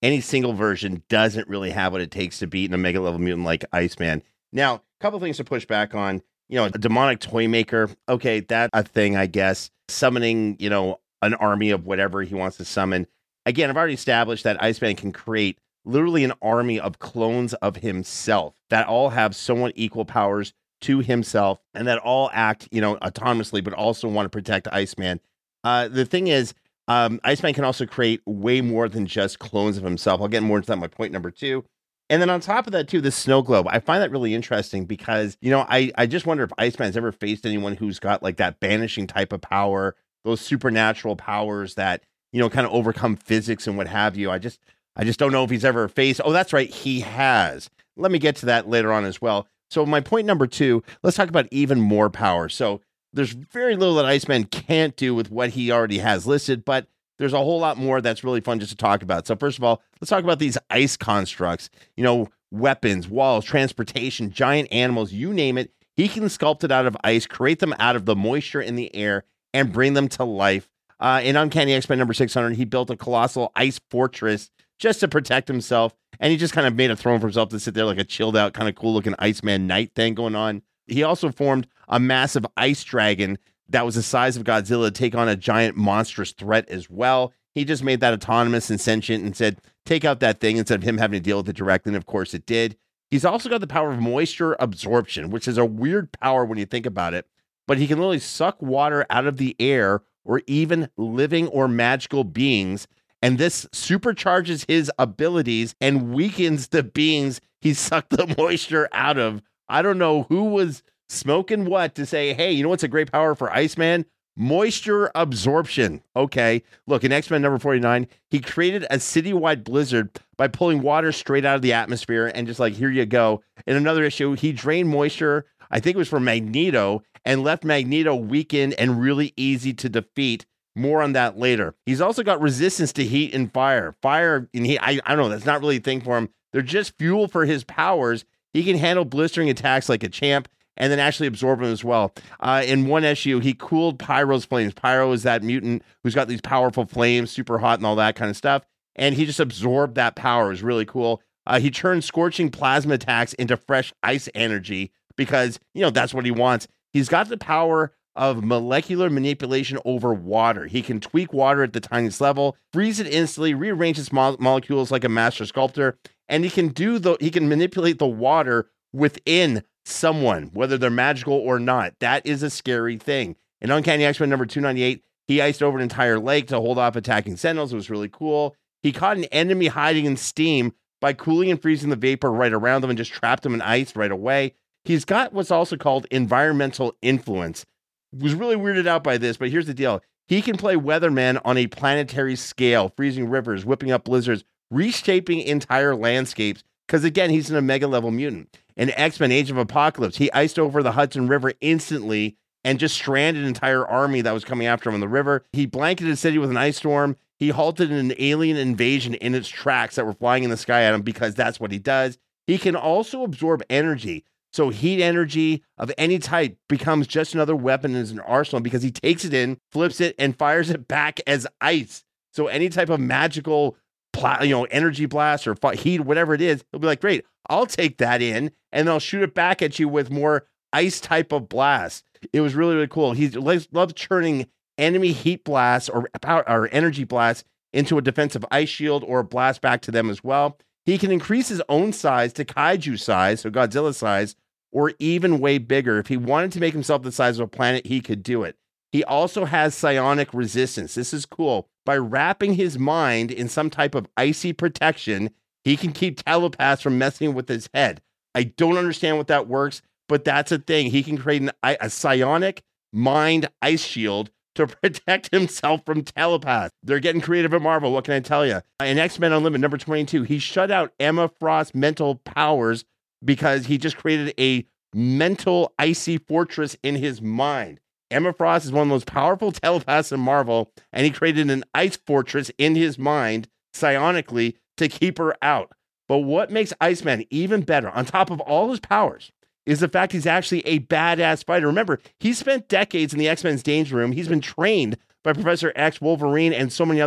any single version doesn't really have what it takes to beat an Omega level mutant like Iceman. Now, a couple things to push back on. You know, a demonic toy maker. Okay, that's a thing, I guess. Summoning, you know, an army of whatever he wants to summon. Again, I've already established that Iceman can create literally an army of clones of himself that all have somewhat equal powers to himself and that all act, you know, autonomously, but also want to protect Iceman. Uh, the thing is, um, Iceman can also create way more than just clones of himself. I'll get more into that in my point number two. And then on top of that, too, the snow globe. I find that really interesting because, you know, I, I just wonder if Iceman's ever faced anyone who's got like that banishing type of power, those supernatural powers that, you know, kind of overcome physics and what have you. I just, I just don't know if he's ever faced. Oh, that's right. He has. Let me get to that later on as well. So my point number two, let's talk about even more power. So there's very little that Iceman can't do with what he already has listed, but there's a whole lot more that's really fun just to talk about. So first of all, let's talk about these ice constructs, you know, weapons, walls, transportation, giant animals, you name it. He can sculpt it out of ice, create them out of the moisture in the air, and bring them to life. Uh, in Uncanny X-Men number six hundred, he built a colossal ice fortress just to protect himself. And he just kind of made a throne for himself to sit there like a chilled out, kind of cool looking Iceman Knight thing going on. He also formed a massive ice dragon that was the size of Godzilla to take on a giant monstrous threat as well. He just made that autonomous and sentient and said, take out that thing instead of him having to deal with it directly. And of course it did. He's also got the power of moisture absorption, which is a weird power when you think about it, but he can literally suck water out of the air or even living or magical beings. And this supercharges his abilities and weakens the beings he sucked the moisture out of. I don't know who was smoking what to say, hey, you know what's a great power for Iceman? Moisture absorption. Okay. Look, in X-Men number forty-nine, he created a citywide blizzard by pulling water straight out of the atmosphere and just like, here you go. In another issue, he drained moisture, I think it was from Magneto, and left Magneto weakened and really easy to defeat. More on that later. He's also got resistance to heat and fire. Fire and heat, I, I don't know, that's not really a thing for him. They're just fuel for his powers. He can handle blistering attacks like a champ and then actually absorb them as well. Uh, in one issue, he cooled Pyro's flames. Pyro is that mutant who's got these powerful flames, super hot and all that kind of stuff. And he just absorbed that power. It was really cool. Uh, he turned scorching plasma attacks into fresh ice energy because, you know, that's what he wants. He's got the power of molecular manipulation over water. He can tweak water at the tiniest level, freeze it instantly, rearrange its mo- molecules like a master sculptor, and he can do the he can manipulate the water within someone, whether they're magical or not. That is a scary thing. In Uncanny X-Men number two ninety-eight, he iced over an entire lake to hold off attacking Sentinels. It was really cool. He caught an enemy hiding in steam by cooling and freezing the vapor right around them and just trapped them in ice right away. He's got what's also called environmental influence. Was really weirded out by this, but here's the deal. He can play weatherman on a planetary scale, freezing rivers, whipping up blizzards, reshaping entire landscapes, because again, he's an Omega level mutant. In X-Men Age of Apocalypse, he iced over the Hudson River instantly and just stranded an entire army that was coming after him on the river. He blanketed a city with an ice storm. He halted an alien invasion in its tracks that were flying in the sky at him because that's what he does. He can also absorb energy. So heat energy of any type becomes just another weapon in his arsenal because he takes it in, flips it, and fires it back as ice. So any type of magical, pla- you know, energy blast or heat, whatever it is, he'll be like, great, I'll take that in, and then I'll shoot it back at you with more ice type of blast. It was really, really cool. He loves turning enemy heat blasts or power or energy blasts into a defensive ice shield or a blast back to them as well. He can increase his own size to kaiju size, so Godzilla size, or even way bigger. If he wanted to make himself the size of a planet, he could do it. He also has psionic resistance. This is cool. By wrapping his mind in some type of icy protection, he can keep telepaths from messing with his head. I don't understand what that works, but that's a thing. He can create an, a psionic mind ice shield to protect himself from telepaths. They're getting creative at Marvel. What can I tell you? In X-Men Unlimited, number twenty-two, he shut out Emma Frost's mental powers because he just created a mental icy fortress in his mind. Emma Frost is one of the most powerful telepaths in Marvel, and he created an ice fortress in his mind, psionically, to keep her out. But what makes Iceman even better, on top of all his powers, is the fact he's actually a badass fighter. Remember, he spent decades in the X-Men's Danger Room. He's been trained by Professor X, Wolverine, and so many others.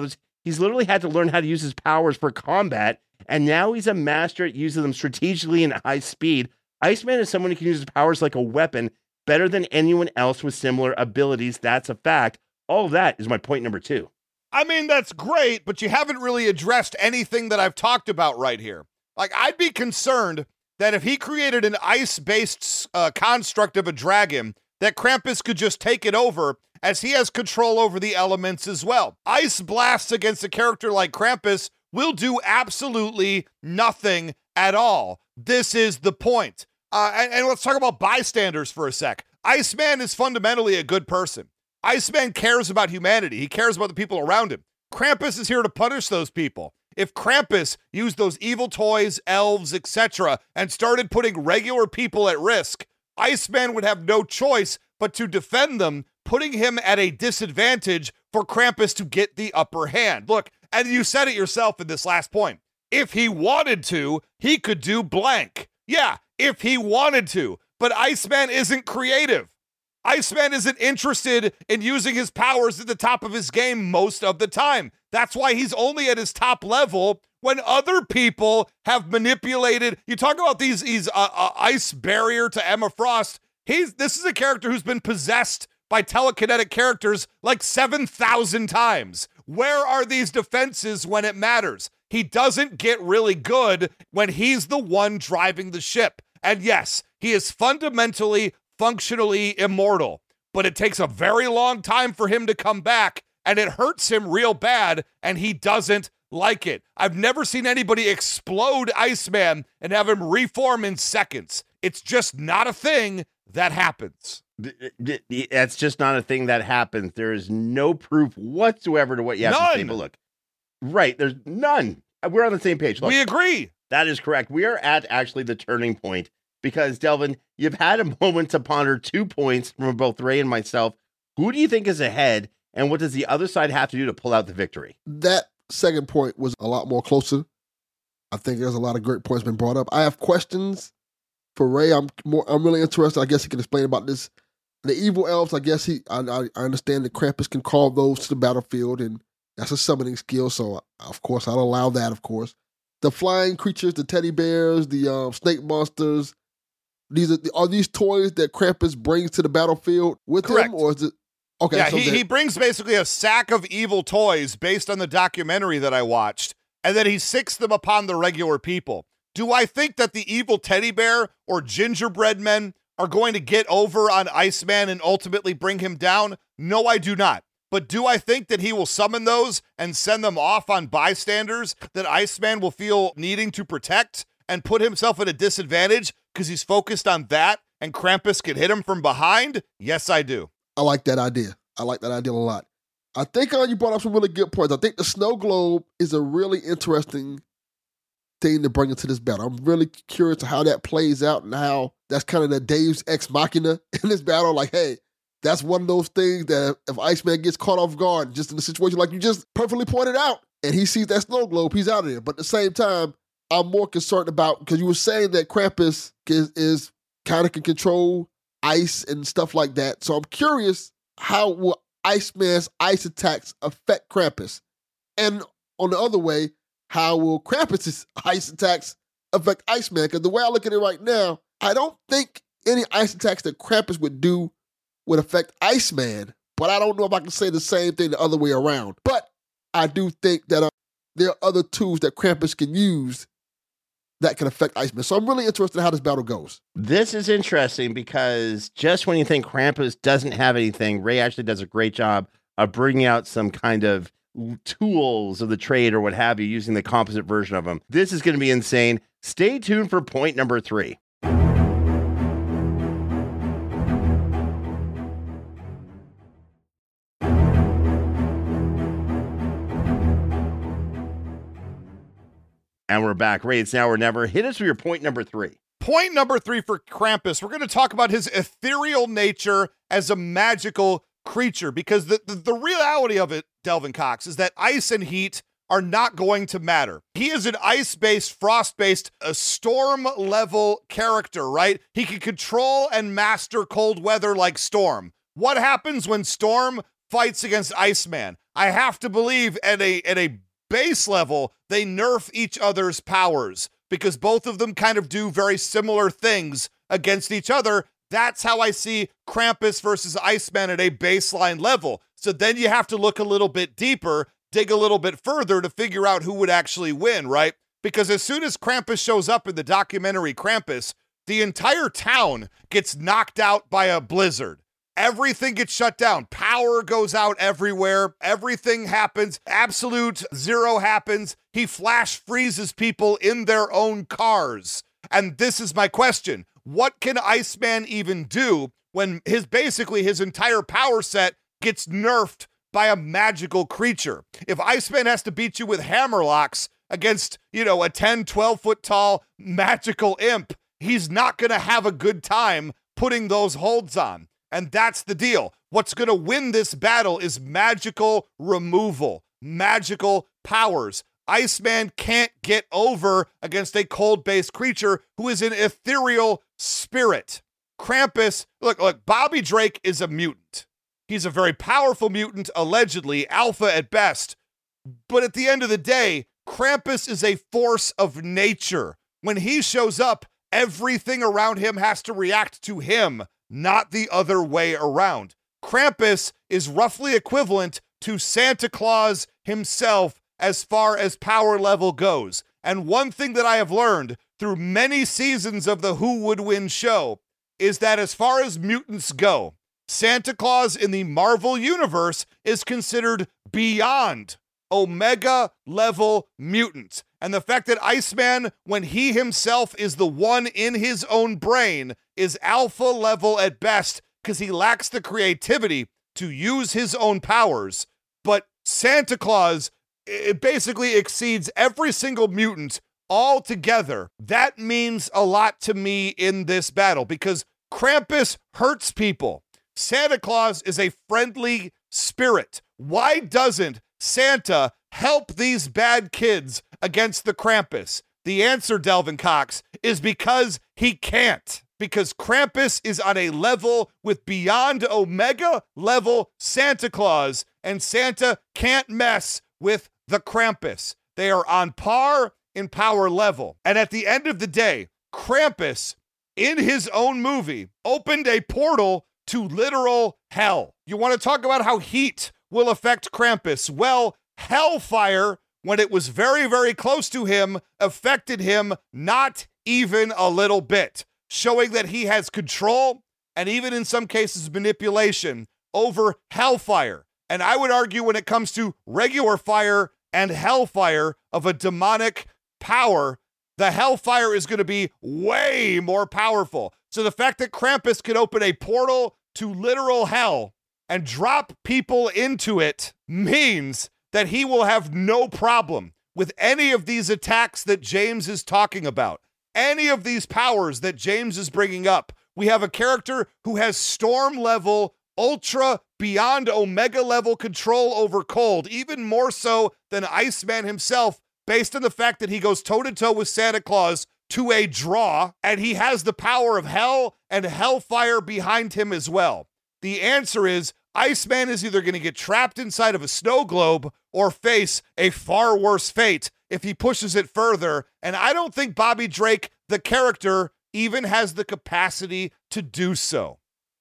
He's literally had to learn how to use his powers for combat, and now he's a master at using them strategically and at high speed. Iceman is someone who can use his powers like a weapon better than anyone else with similar abilities. That's a fact. All of that is my point number two. I mean, that's great, but you haven't really addressed anything that I've talked about right here. Like, I'd be concerned that if he created an ice-based uh, construct of a dragon, that Krampus could just take it over, as he has control over the elements as well. Ice blasts against a character like Krampus will do absolutely nothing at all. This is the point. Uh, and, and let's talk about bystanders for a sec. Iceman is fundamentally a good person. Iceman cares about humanity. He cares about the people around him. Krampus is here to punish those people. If Krampus used those evil toys, elves, et cetera, and started putting regular people at risk, Iceman would have no choice but to defend them, putting him at a disadvantage for Krampus to get the upper hand. Look, and you said it yourself in this last point. If he wanted to, he could do blank. Yeah, if he wanted to. But Iceman isn't creative. Iceman isn't interested in using his powers at the top of his game most of the time. That's why he's only at his top level when other people have manipulated. You talk about these, these uh, uh, ice barrier to Emma Frost. He's this is a character who's been possessed by telekinetic characters like seven thousand times. Where are these defenses when it matters? He doesn't get really good when he's the one driving the ship. And yes, he is fundamentally, functionally immortal, but it takes a very long time for him to come back, and it hurts him real bad, and he doesn't like it. I've never seen anybody explode Iceman and have him reform in seconds. It's just not a thing that happens. That's just not a thing that happens. There is no proof whatsoever to what you have None. to say. But look, right, there's none. We're on the same page. Look, we agree. That is correct. We are at actually the turning point because, Delvin, you've had a moment to ponder two points from both Ray and myself. Who do you think is ahead, and what does the other side have to do to pull out the victory? That second point was a lot more closer. I think there's a lot of great points been brought up. I have questions for Ray. I'm more. I'm really interested. I guess he can explain about this. The evil elves, I guess he. I, I, I understand that Krampus can call those to the battlefield, and that's a summoning skill. So, of course, I'll allow that. Of course, the flying creatures, the teddy bears, the um, snake monsters. These are are these toys that Krampus brings to the battlefield with Correct. him, or is it? Okay, Yeah, so he, that, he brings basically a sack of evil toys based on the documentary that I watched, and then he sicks them upon the regular people. Do I think that the evil teddy bear or gingerbread men are going to get over on Iceman and ultimately bring him down? No, I do not. But do I think that he will summon those and send them off on bystanders that Iceman will feel needing to protect and put himself at a disadvantage because he's focused on that and Krampus can hit him from behind? Yes, I do. I like that idea. I like that idea a lot. I think uh, you brought up some really good points. I think the snow globe is a really interesting thing to bring into this battle. I'm really curious to how that plays out and how that's kind of the Deus Ex Machina in this battle. Like, hey, that's one of those things that if Iceman gets caught off guard, just in a situation like you just perfectly pointed out, and he sees that snow globe, he's out of there. But at the same time, I'm more concerned about, because you were saying that Krampus is, is kind of can control ice and stuff like that. So I'm curious, how will Iceman's ice attacks affect Krampus? And on the other way, how will Krampus's ice attacks affect Iceman? Because the way I look at it right now, I don't think any ice attacks that Krampus would do would affect Iceman, but I don't know if I can say the same thing the other way around. But I do think that uh, there are other tools that Krampus can use that can affect Iceman. So I'm really interested in how this battle goes. This is interesting because just when you think Krampus doesn't have anything, Ray actually does a great job of bringing out some kind of tools of the trade or what have you, using the composite version of them. This is going to be insane. Stay tuned for point number three. And we're back. Ray, it's now or never. Hit us with your point number three. Point number three for Krampus. We're going to talk about his ethereal nature as a magical creature, because the, the, the reality of it, Delvin Cox, is that ice and heat are not going to matter. He is an ice-based, frost-based, a storm-level character, right? He can control and master cold weather like Storm. What happens when Storm fights against Iceman? I have to believe at a at a base level, they nerf each other's powers because both of them kind of do very similar things against each other. That's how I see Krampus versus Iceman at a baseline level. So then you have to look a little bit deeper, dig a little bit further to figure out who would actually win, right? Because as soon as Krampus shows up in the documentary Krampus, the entire town gets knocked out by a blizzard. Everything gets shut down. Power goes out everywhere. Everything happens. Absolute zero happens. He flash freezes people in their own cars. And this is my question. What can Iceman even do when his basically his entire power set gets nerfed by a magical creature? If Iceman has to beat you with hammerlocks against, you know, a ten, twelve foot tall magical imp, he's not going to have a good time putting those holds on. And that's the deal. What's going to win this battle is magical removal, magical powers. Iceman can't get over against a cold-based creature who is an ethereal spirit. Krampus, look, look, Bobby Drake is a mutant. He's a very powerful mutant, allegedly, alpha at best. But at the end of the day, Krampus is a force of nature. When he shows up, everything around him has to react to him, not the other way around. Krampus is roughly equivalent to Santa Claus himself as far as power level goes. And one thing that I have learned through many seasons of the Who Would Win show is that as far as mutants go, Santa Claus in the Marvel universe is considered beyond Omega level mutant. And the fact that Iceman, when he himself is the one in his own brain, is alpha level at best because he lacks the creativity to use his own powers. But Santa Claus, it basically exceeds every single mutant all together. That means a lot to me in this battle because Krampus hurts people. Santa Claus is a friendly spirit. Why doesn't Santa help these bad kids against the Krampus? The answer, Delvin Cox, is because he can't. Because Krampus is on a level with beyond Omega level Santa Claus, and Santa can't mess with the Krampus. They are on par in power level. And at the end of the day, Krampus, in his own movie, opened a portal to literal hell. You want to talk about how heat will affect Krampus? Well, hellfire, when it was very, very close to him, affected him not even a little bit, showing that he has control and even in some cases manipulation over hellfire. And I would argue when it comes to regular fire and hellfire of a demonic power, the hellfire is going to be way more powerful. So the fact that Krampus can open a portal to literal hell and drop people into it means that he will have no problem with any of these attacks that James is talking about. Any of these powers that James is bringing up. We have a character who has storm level, ultra, beyond Omega level control over cold, even more so than Iceman himself, based on the fact that he goes toe-to-toe with Santa Claus to a draw, and he has the power of hell and hellfire behind him as well. The answer is Iceman is either going to get trapped inside of a snow globe or face a far worse fate if he pushes it further. And I don't think Bobby Drake, the character, even has the capacity to do so.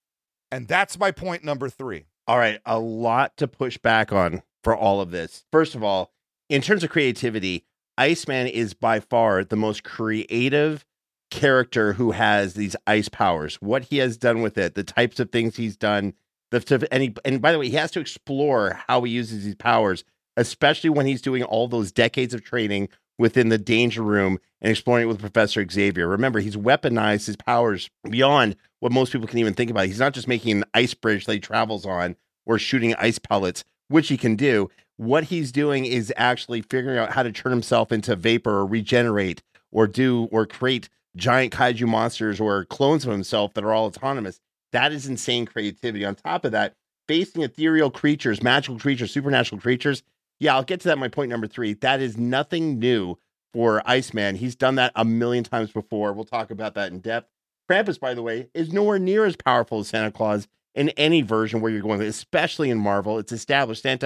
And that's my point number three. All right, a lot to push back on for all of this. First of all, in terms of creativity, Iceman is by far the most creative character who has these ice powers. What he has done with it, the types of things he's done, the and, he, and by the way, he has to explore how he uses these powers, especially when he's doing all those decades of training within the Danger Room and exploring it with Professor Xavier. Remember, he's weaponized his powers beyond what most people can even think about. He's not just making an ice bridge that he travels on or shooting ice pellets, which he can do. What he's doing is actually figuring out how to turn himself into vapor or regenerate or do or create giant kaiju monsters or clones of himself that are all autonomous. That is insane creativity. On top of that, facing ethereal creatures, magical creatures, supernatural creatures. Yeah, I'll get to that in my point number three. That is nothing new for Iceman. He's done that a million times before. We'll talk about that in depth. Krampus, by the way, is nowhere near as powerful as Santa Claus in any version where you're going, especially in Marvel. It's established Santa's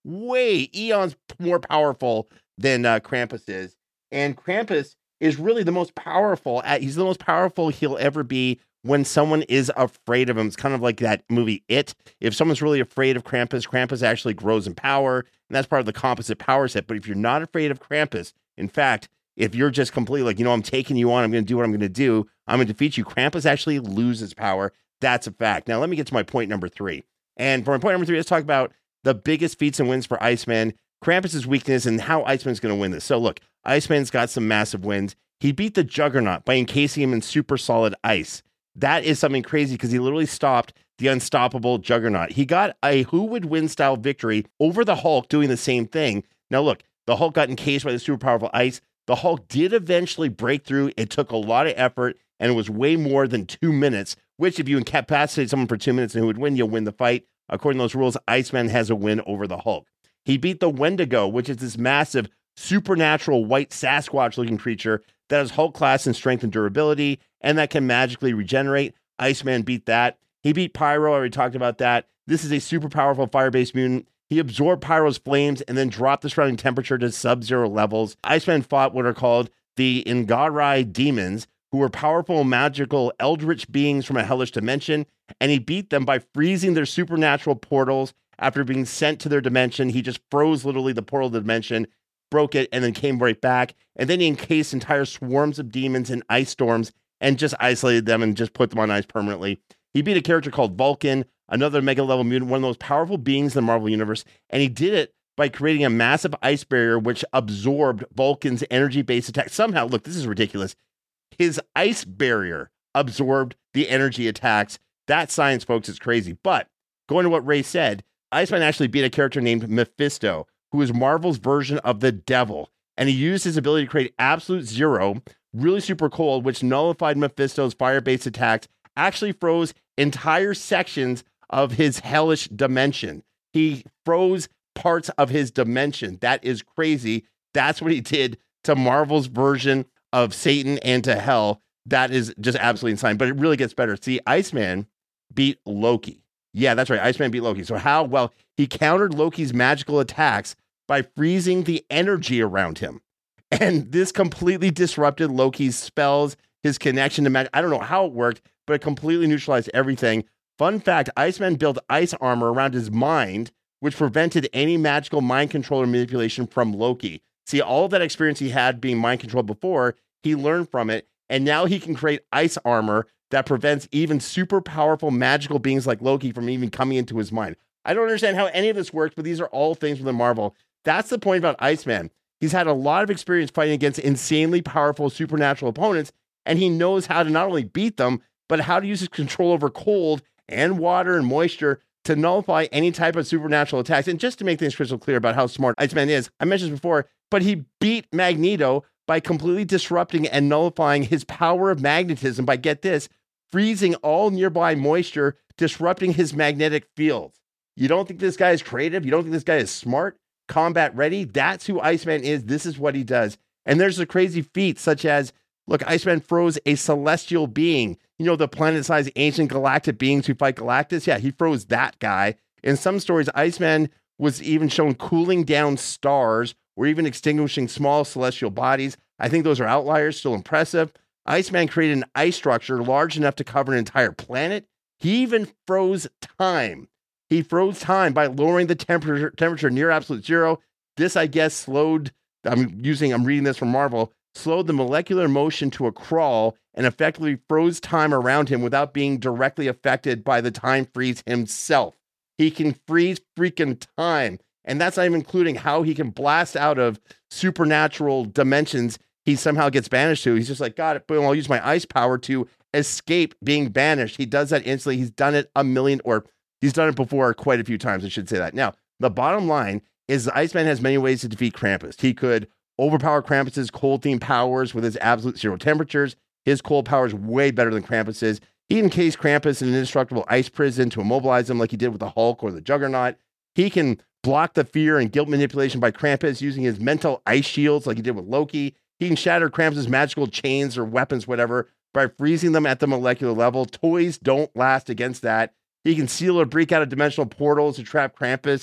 way eons more powerful than uh, Krampus is. And Krampus is really the most powerful. At, he's the most powerful he'll ever be when someone is afraid of him. It's kind of like that movie It. If someone's really afraid of Krampus, Krampus actually grows in power, and that's part of the composite power set. But if you're not afraid of Krampus, in fact, if you're just completely like, you know, I'm taking you on, I'm going to do what I'm going to do, I'm going to defeat you, Krampus actually loses power. That's a fact. Now, let me get to my point number three. And for my point number three, let's talk about the biggest feats and wins for Iceman, Krampus' weakness, and how Iceman's going to win this. So look, Iceman's got some massive wins. He beat the Juggernaut by encasing him in super solid ice. That is something crazy because he literally stopped the unstoppable Juggernaut. He got a who would win style victory over the Hulk doing the same thing. Now look, the Hulk got encased by the super powerful ice. The Hulk did eventually break through. It took a lot of effort and it was way more than two minutes, which if you incapacitate someone for two minutes and who would win, you'll win the fight. According to those rules, Iceman has a win over the Hulk. He beat the Wendigo, which is this massive supernatural white Sasquatch looking creature that has Hulk class in strength and durability, and that can magically regenerate. Iceman beat that. He beat Pyro. I already talked about that. This is a super powerful fire-based mutant. He absorbed Pyro's flames and then dropped the surrounding temperature to sub-zero levels. Iceman fought what are called the Ingarai demons, who were powerful, magical, eldritch beings from a hellish dimension, and he beat them by freezing their supernatural portals. After being sent to their dimension, he just froze literally the portal dimension, broke it, and then came right back. And then he encased entire swarms of demons in ice storms and just isolated them and just put them on ice permanently. He beat a character called Vulcan, another mega level mutant, one of the most powerful beings in the Marvel Universe. And he did it by creating a massive ice barrier which absorbed Vulcan's energy-based attack. Somehow, look, this is ridiculous. His ice barrier absorbed the energy attacks. That science, folks, is crazy. But going to what Ray said, Iceman actually beat a character named Mephisto, who is Marvel's version of the devil. And he used his ability to create absolute zero, really super cold, which nullified Mephisto's fire-based attacks, actually froze entire sections of his hellish dimension. He froze parts of his dimension. That is crazy. That's what he did to Marvel's version of Satan and to hell. That is just absolutely insane. But it really gets better. See, Iceman beat Loki. Yeah, that's right. Iceman beat Loki. So how? Well, he countered Loki's magical attacks by freezing the energy around him. And this completely disrupted Loki's spells, his connection to magic. I don't know how it worked, but it completely neutralized everything. Fun fact, Iceman built ice armor around his mind, which prevented any magical mind control or manipulation from Loki. See, all of that experience he had being mind controlled before, he learned from it. And now he can create ice armor that prevents even super powerful magical beings like Loki from even coming into his mind. I don't understand how any of this works, but these are all things within Marvel. That's the point about Iceman. He's had a lot of experience fighting against insanely powerful supernatural opponents, and he knows how to not only beat them, but how to use his control over cold and water and moisture to nullify any type of supernatural attacks. And just to make things crystal clear about how smart Iceman is, I mentioned this before, but he beat Magneto by completely disrupting and nullifying his power of magnetism by, get this, freezing all nearby moisture, disrupting his magnetic field. You don't think this guy is creative? You don't think this guy is smart, combat ready? That's who Iceman is. This is what he does. And there's a crazy feat such as, look, Iceman froze a celestial being. You know, the planet-sized ancient galactic beings who fight Galactus? Yeah, he froze that guy. In some stories, Iceman was even shown cooling down stars or even extinguishing small celestial bodies. I think those are outliers, still impressive. Iceman created an ice structure large enough to cover an entire planet. He even froze time. He froze time by lowering the temperature temperature near absolute zero. This, I guess, slowed, I'm using, I'm reading this from Marvel, slowed the molecular motion to a crawl and effectively froze time around him without being directly affected by the time freeze himself. He can freeze freaking time. And that's not even including how he can blast out of supernatural dimensions he somehow gets banished to. He's just like, got it, boom, I'll use my ice power to escape being banished. He does that instantly. He's done it a million, or he's done it before quite a few times, I should say that. Now, the bottom line is the Iceman has many ways to defeat Krampus. He could overpower Krampus's cold-themed powers with his absolute zero temperatures. His cold power is way better than Krampus's. He encased Krampus in an indestructible ice prison to immobilize him like he did with the Hulk or the Juggernaut. He can block the fear and guilt manipulation by Krampus using his mental ice shields like he did with Loki. He can shatter Krampus's magical chains or weapons, whatever, by freezing them at the molecular level. Toys don't last against that. He can seal or break out of dimensional portals to trap Krampus.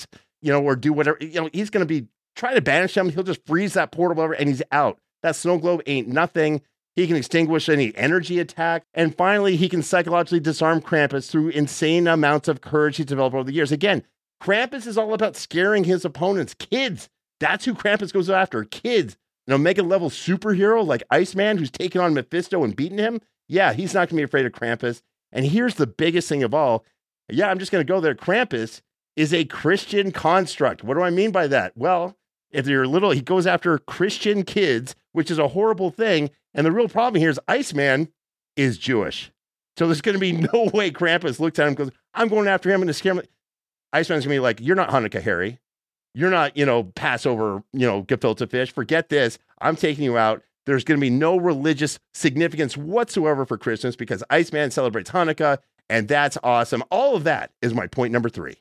you know, or do whatever. You know, he's going to be trying to banish him. He'll just freeze that portal, whatever, and he's out. That snow globe ain't nothing. He can extinguish any energy attack. And finally, he can psychologically disarm Krampus through insane amounts of courage he's developed over the years. Again, Krampus is all about scaring his opponents. Kids. That's who Krampus goes after. Kids. An Omega level superhero like Iceman, who's taken on Mephisto and beaten him. Yeah, he's not going to be afraid of Krampus. And here's the biggest thing of all. Yeah, I'm just going to go there. Krampus is a Christian construct. What do I mean by that? Well, if you're little, he goes after Christian kids, which is a horrible thing. And the real problem here is Iceman is Jewish. So there's going to be no way Krampus looks at him and goes, I'm going after him and to scare him. Iceman's going to be like, you're not Hanukkah, Harry. You're not, you know, Passover, you know, gefilte fish. Forget this. I'm taking you out. There's going to be no religious significance whatsoever for Christmas because Iceman celebrates Hanukkah, and that's awesome. All of that is my point number three.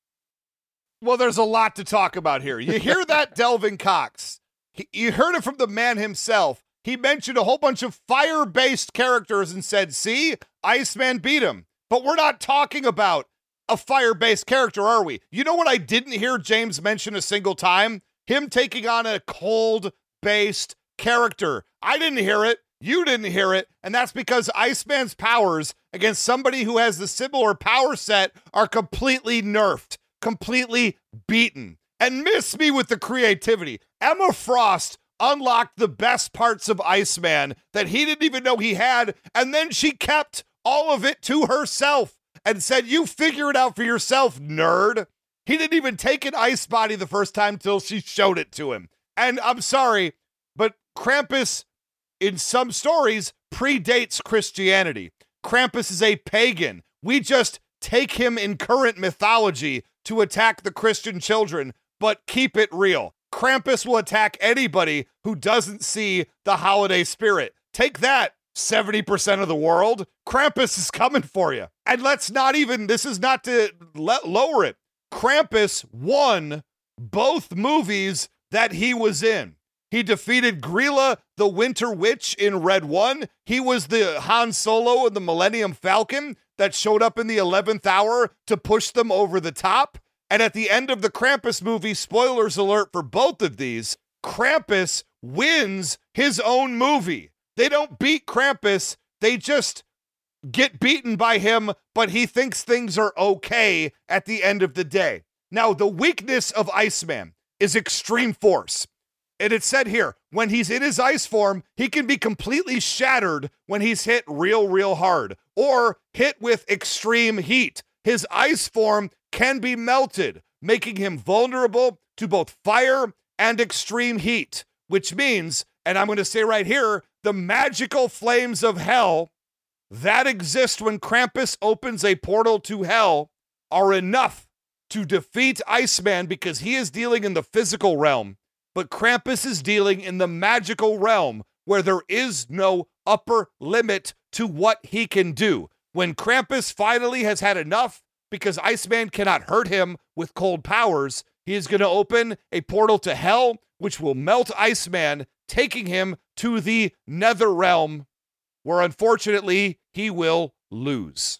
Well, there's a lot to talk about here. You hear that, Delvin Cox? He, you heard it from the man himself. He mentioned a whole bunch of fire-based characters and said, see, Iceman beat him. But we're not talking about a fire-based character, are we? You know what I didn't hear James mention a single time? Him taking on a cold-based character. I didn't hear it. You didn't hear it. And that's because Iceman's powers against somebody who has the similar power set are completely nerfed, completely beaten. And miss me with the creativity. Emma Frost unlocked the best parts of Iceman that he didn't even know he had, and then she kept all of it to herself and said, you figure it out for yourself, nerd. He didn't even take an ice body the first time till she showed it to him. And I'm sorry, but Krampus, in some stories, predates Christianity. Krampus is a pagan. We just take him in current mythology to attack the Christian children, but keep it real. Krampus will attack anybody who doesn't see the holiday spirit. Take that, seventy percent of the world. Krampus is coming for you. And let's not even, this is not to let, lower it. Krampus won both movies that he was in. He defeated Grilla the Winter Witch in Red one. He was the Han Solo of the Millennium Falcon that showed up in the eleventh hour to push them over the top. And at the end of the Krampus movie, spoilers alert for both of these, Krampus wins his own movie. They don't beat Krampus, they just get beaten by him, but he thinks things are okay at the end of the day. Now, the weakness of Iceman is extreme force. And it said here, when he's in his ice form, he can be completely shattered when he's hit real, real hard, or hit with extreme heat. His ice form can be melted, making him vulnerable to both fire and extreme heat, which means, and I'm going to say right here, the magical flames of hell that exist when Krampus opens a portal to hell are enough to defeat Iceman because he is dealing in the physical realm, but Krampus is dealing in the magical realm where there is no upper limit to what he can do. When Krampus finally has had enough, because Iceman cannot hurt him with cold powers, he is going to open a portal to hell, which will melt Iceman, taking him to the nether realm, where unfortunately he will lose.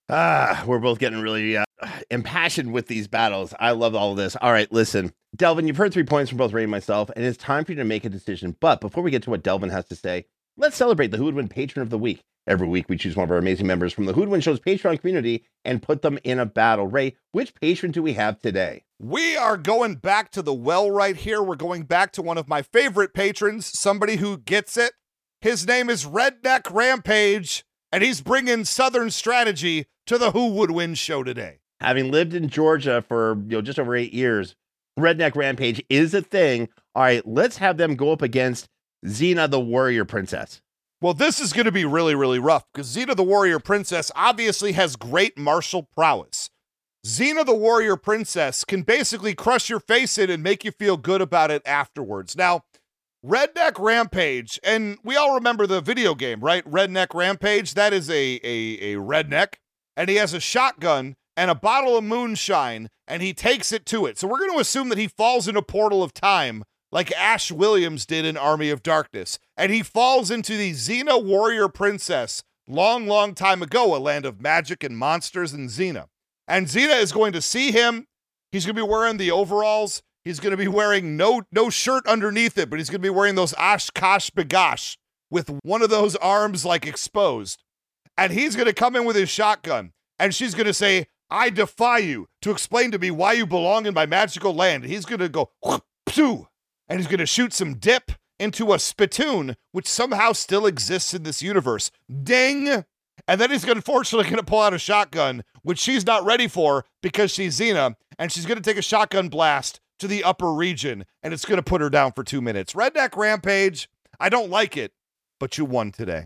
Ah, we're both getting really uh, impassioned with these battles. I love all of this. All right, listen. Delvin, you've heard three points from both Ray and myself, and it's time for you to make a decision. But before we get to what Delvin has to say, let's celebrate the Who Would Win Patron of the Week. Every week, we choose one of our amazing members from the Who Would Win Show's Patreon community and put them in a battle. Ray, which patron do we have today? We are going back to the well right here. We're going back to one of my favorite patrons, somebody who gets it. His name is Redneck Rampage, and he's bringing Southern strategy to the Who Would Win Show today. Having lived in Georgia for you know just over eight years, Redneck Rampage is a thing. All right, let's have them go up against Xena the Warrior Princess. Well, this is going to be really, really rough because Xena the Warrior Princess obviously has great martial prowess. Xena the Warrior Princess can basically crush your face in and make you feel good about it afterwards. Now, Redneck Rampage, and we all remember the video game, right? Redneck Rampage, that is a, a, a redneck, and he has a shotgun and a bottle of moonshine, and he takes it to it. So we're going to assume that he falls in a portal of time like Ash Williams did in Army of Darkness. And he falls into the Xena Warrior Princess long, long time ago, a land of magic and monsters and Xena. And Xena is going to see him, He's going to be wearing the overalls. He's going to be wearing no no shirt underneath it, but he's going to be wearing those Oshkosh Bagosh with one of those arms like exposed. And he's going to come in with his shotgun, and she's going to say, I defy you to explain to me why you belong in my magical land. And he's going to go, whoop, pshoo, and he's going to shoot some dip into a spittoon, which somehow still exists in this universe. Ding! And then he's gonna, unfortunately going to pull out a shotgun, which she's not ready for because she's Xena, and she's going to take a shotgun blast to the upper region, and it's going to put her down for two minutes. Redneck Rampage, I don't like it, but you won today.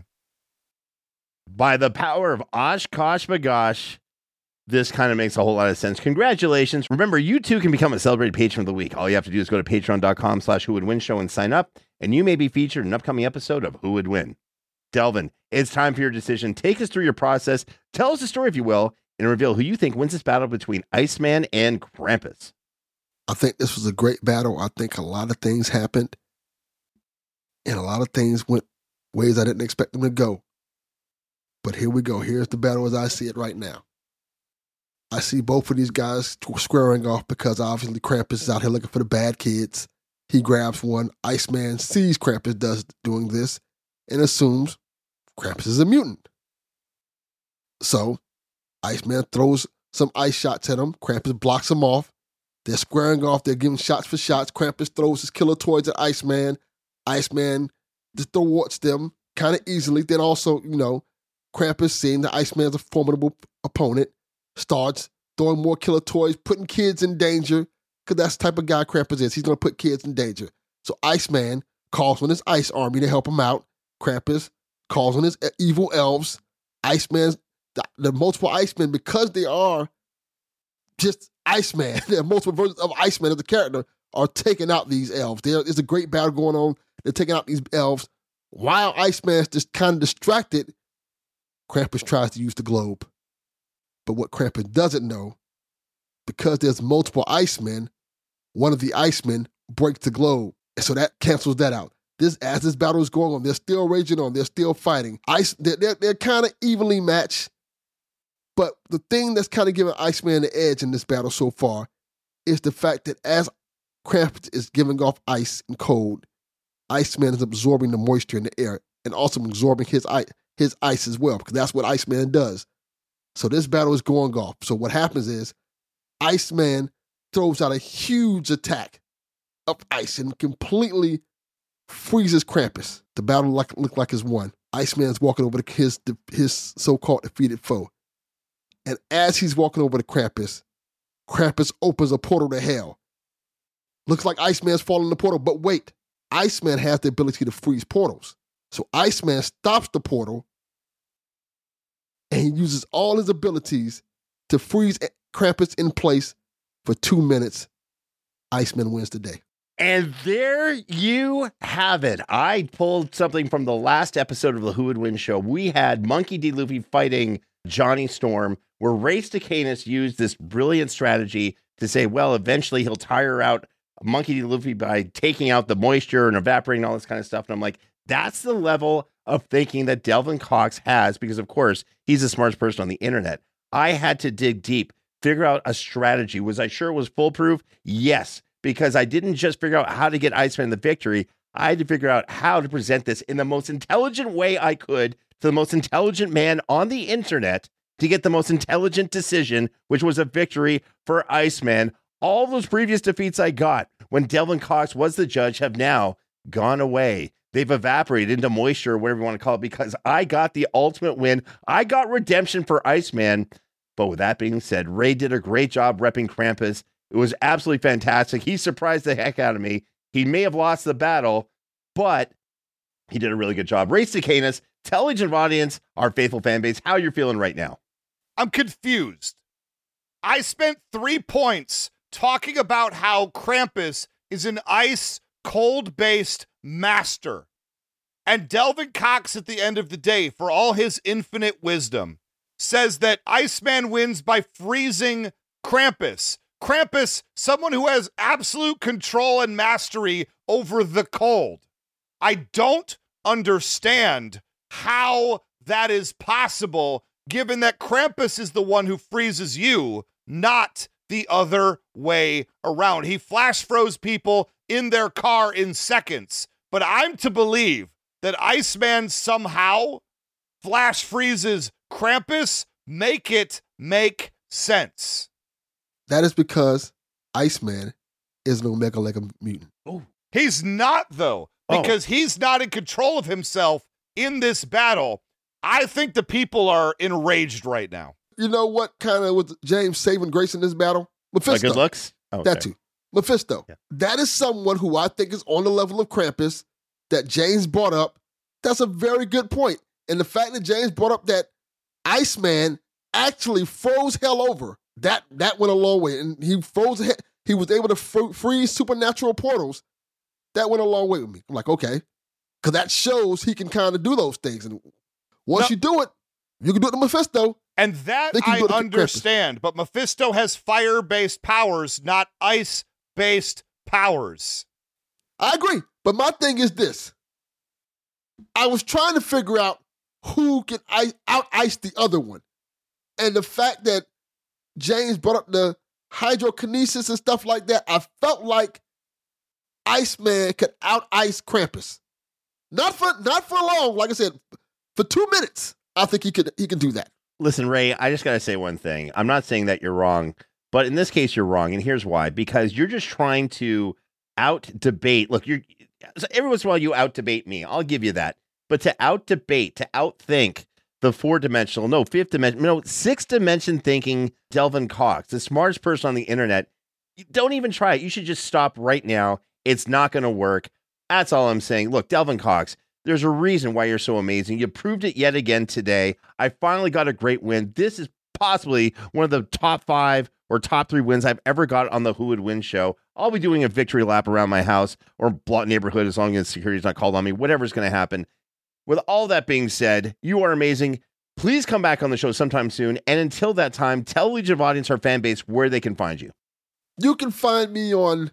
By the power of Oshkosh Bagosh, this kind of makes a whole lot of sense. Congratulations. Remember, you too can become a celebrated patron of the week. All you have to do is go to patreon.com slash who would win show and sign up, and you may be featured in an upcoming episode of Who Would Win. Delvin, it's time for your decision. Take us through your process. Tell us the story, if you will, and reveal who you think wins this battle between Iceman and Krampus. I think this was a great battle. I think a lot of things happened, and a lot of things went ways I didn't expect them to go. But here we go. Here's the battle as I see it right now. I see both of these guys squaring off because obviously Krampus is out here looking for the bad kids. He grabs one. Iceman sees Krampus does doing this and assumes Krampus is a mutant. So Iceman throws some ice shots at him. Krampus blocks him off. They're squaring off. They're giving shots for shots. Krampus throws his killer toys at Iceman. Iceman just thwarts them kind of easily. Then also, you know, Krampus, seeing that Iceman's a formidable opponent, starts throwing more killer toys, putting kids in danger, because that's the type of guy Krampus is. He's going to put kids in danger. So Iceman calls on his ice army to help him out. Krampus calls on his evil elves. Iceman's, the, the multiple Icemen, because they are just Iceman, there are multiple versions of Iceman as a character, are taking out these elves. There is a great battle going on. They're taking out these elves. While Iceman's just kind of distracted, Krampus tries to use the globe. But what Krampus doesn't know, because there's multiple Icemen, one of the Icemen breaks the globe. And so that cancels that out. This, as this battle is going on, they're still raging on. They're still fighting. Ice, they're, they're, they're kind of evenly matched. But the thing that's kind of giving Iceman the edge in this battle so far is the fact that as Krampus is giving off ice and cold, Iceman is absorbing the moisture in the air and also absorbing his ice, his ice as well, because that's what Iceman does. So this battle is going off. So what happens is Iceman throws out a huge attack of ice and completely freezes Krampus. The battle like, looked like it's won. Iceman's walking over to his, his so-called defeated foe. And as he's walking over to Krampus, Krampus opens a portal to hell. Looks like Iceman's falling in the portal, but wait, Iceman has the ability to freeze portals. So Iceman stops the portal and he uses all his abilities to freeze Krampus in place for two minutes. Iceman wins the day. And there you have it. I pulled something from the last episode of the Who Would Win show. We had Monkey D. Luffy fighting Johnny Storm, where Race to Canis used this brilliant strategy to say, well, eventually he'll tire out Monkey D. Luffy by taking out the moisture and evaporating all this kind of stuff. And I'm like, that's the level of thinking that Delvin Cox has, because, of course, he's the smartest person on the internet. I had to dig deep, figure out a strategy. Was I sure it was foolproof? Yes, because I didn't just figure out how to get Iceman the victory. I had to figure out how to present this in the most intelligent way I could to the most intelligent man on the internet to get the most intelligent decision, which was a victory for Iceman. All those previous defeats I got when Delvin Cox was the judge have now gone away. They've evaporated into moisture, or whatever you want to call it, because I got the ultimate win. I got redemption for Iceman. But with that being said, Ray did a great job repping Krampus. It was absolutely fantastic. He surprised the heck out of me. He may have lost the battle, but he did a really good job. Race to Canis, tell Legion of Audience, our faithful fan base, how you're feeling right now. I'm confused. I spent three points talking about how Krampus is an ice, cold-based master. And Delvin Cox, at the end of the day, for all his infinite wisdom, says that Iceman wins by freezing Krampus. Krampus, someone who has absolute control and mastery over the cold. I don't understand how that is possible, given that Krampus is the one who freezes you, not the other way around. He flash froze people in their car in seconds. But I'm to believe that Iceman somehow flash freezes Krampus. Make it make sense. That is because Iceman is an Omega Level mutant. Oh, He's not, though, because oh. he's not in control of himself in this battle. I think the people are enraged right now. You know what kind of was James saving grace in this battle? Mephisto. My good looks? Oh, that too. Mephisto. Yeah. That is someone who I think is on the level of Krampus that James brought up. That's a very good point. And the fact that James brought up that Iceman actually froze hell over, that that went a long way. And he froze, he was able to fr- freeze supernatural portals. That went a long way with me. I'm like, okay. Because that shows he can kind of do those things. And once no. you do it, you can do it to Mephisto. And that I understand, but Mephisto has fire-based powers, not ice-based powers. I agree, but my thing is this. I was trying to figure out who can out-ice the other one. And the fact that James brought up the hydrokinesis and stuff like that, I felt like Iceman could out-ice Krampus. Not for not for long, like I said, for two minutes, I think he could he can do that. Listen, Ray, I just got to say one thing. I'm not saying that you're wrong, but in this case, you're wrong. And here's why. Because you're just trying to out-debate. Look, you're so every once in a while, you out-debate me. I'll give you that. But to out-debate, to outthink the four-dimensional, no, fifth dimension, no, sixth-dimension thinking Delvin Cox, the smartest person on the internet, don't even try it. You should just stop right now. It's not going to work. That's all I'm saying. Look, Delvin Cox, there's a reason why you're so amazing. You proved it yet again today. I finally got a great win. This is possibly one of the top five or top three wins I've ever got on the Who Would Win show. I'll be doing a victory lap around my house or block neighborhood as long as security's not called on me. Whatever's going to happen. With all that being said, you are amazing. Please come back on the show sometime soon. And until that time, tell Legion of Audience, our fan base, where they can find you. You can find me on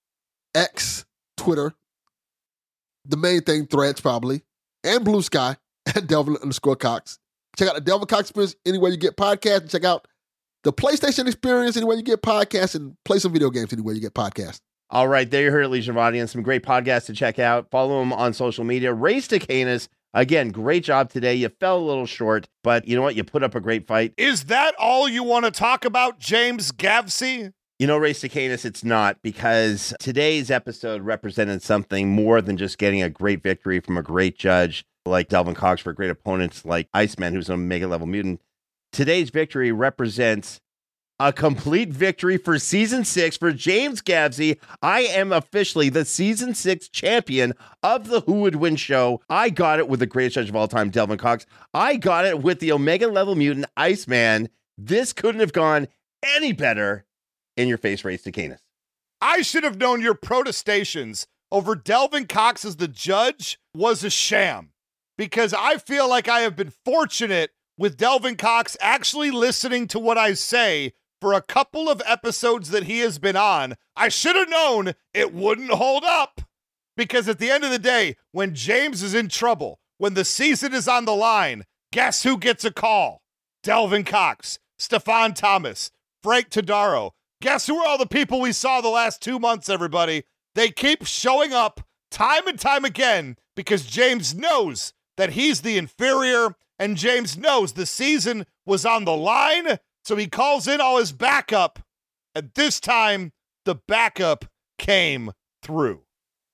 X, Twitter, the main thing, Threads probably, and Blue Sky at Delvin underscore Cox. Check out the Delvin Cox Experience anywhere you get podcasts. And check out the PlayStation Experience anywhere you get podcasts, and play some video games anywhere you get podcasts. All right, there you heard it, Legion of Audience. Some great podcasts to check out. Follow them on social media. Ray Stacanis, again, great job today. You fell a little short, but you know what? You put up a great fight. Is that all you want to talk about, James Gavsey? You know, Ray Stacanis, it's not, because today's episode represented something more than just getting a great victory from a great judge like Delvin Cox for great opponents like Iceman, who's an Omega level mutant. Today's victory represents a complete victory for season six for James Gavsey. I am officially the season six champion of the Who Would Win show. I got it with the greatest judge of all time, Delvin Cox. I got it with the Omega level mutant Iceman. This couldn't have gone any better. In your face, Ray Stacanis. I should have known your protestations over Delvin Cox as the judge was a sham, because I feel like I have been fortunate with Delvin Cox actually listening to what I say for a couple of episodes that he has been on. I should have known it wouldn't hold up, because at the end of the day, when James is in trouble, when the season is on the line, guess who gets a call? Delvin Cox, Stefan Thomas, Frank Todaro. Guess who are all the people we saw the last two months, everybody? They keep showing up time and time again because James knows that he's the inferior, and James knows the season was on the line, so he calls in all his backup, and this time the backup came through.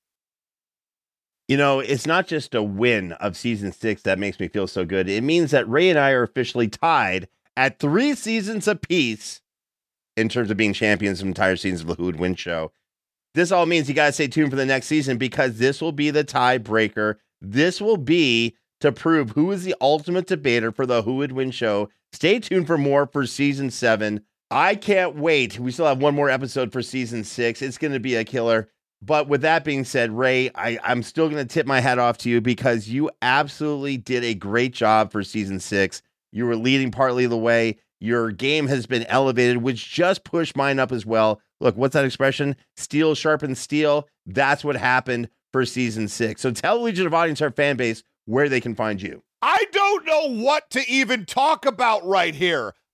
You know, it's not just a win of season six that makes me feel so good. It means that Ray and I are officially tied at three seasons apiece in terms of being champions of entire seasons of the Who Would Win show. This all means you got to stay tuned for the next season, because this will be the tiebreaker. This will be to prove who is the ultimate debater for the Who Would Win show. Stay tuned for more for season seven. I can't wait. We still have one more episode for season six. It's going to be a killer. But with that being said, Ray, I, I'm still going to tip my hat off to you, because you absolutely did a great job for season six. You were leading partly the way. Your game has been elevated, which just pushed mine up as well. Look, what's that expression? Steel sharpens steel. That's what happened for season six. So tell Legion of Audience, our fan base, where they can find you. I don't know what to even talk about right here.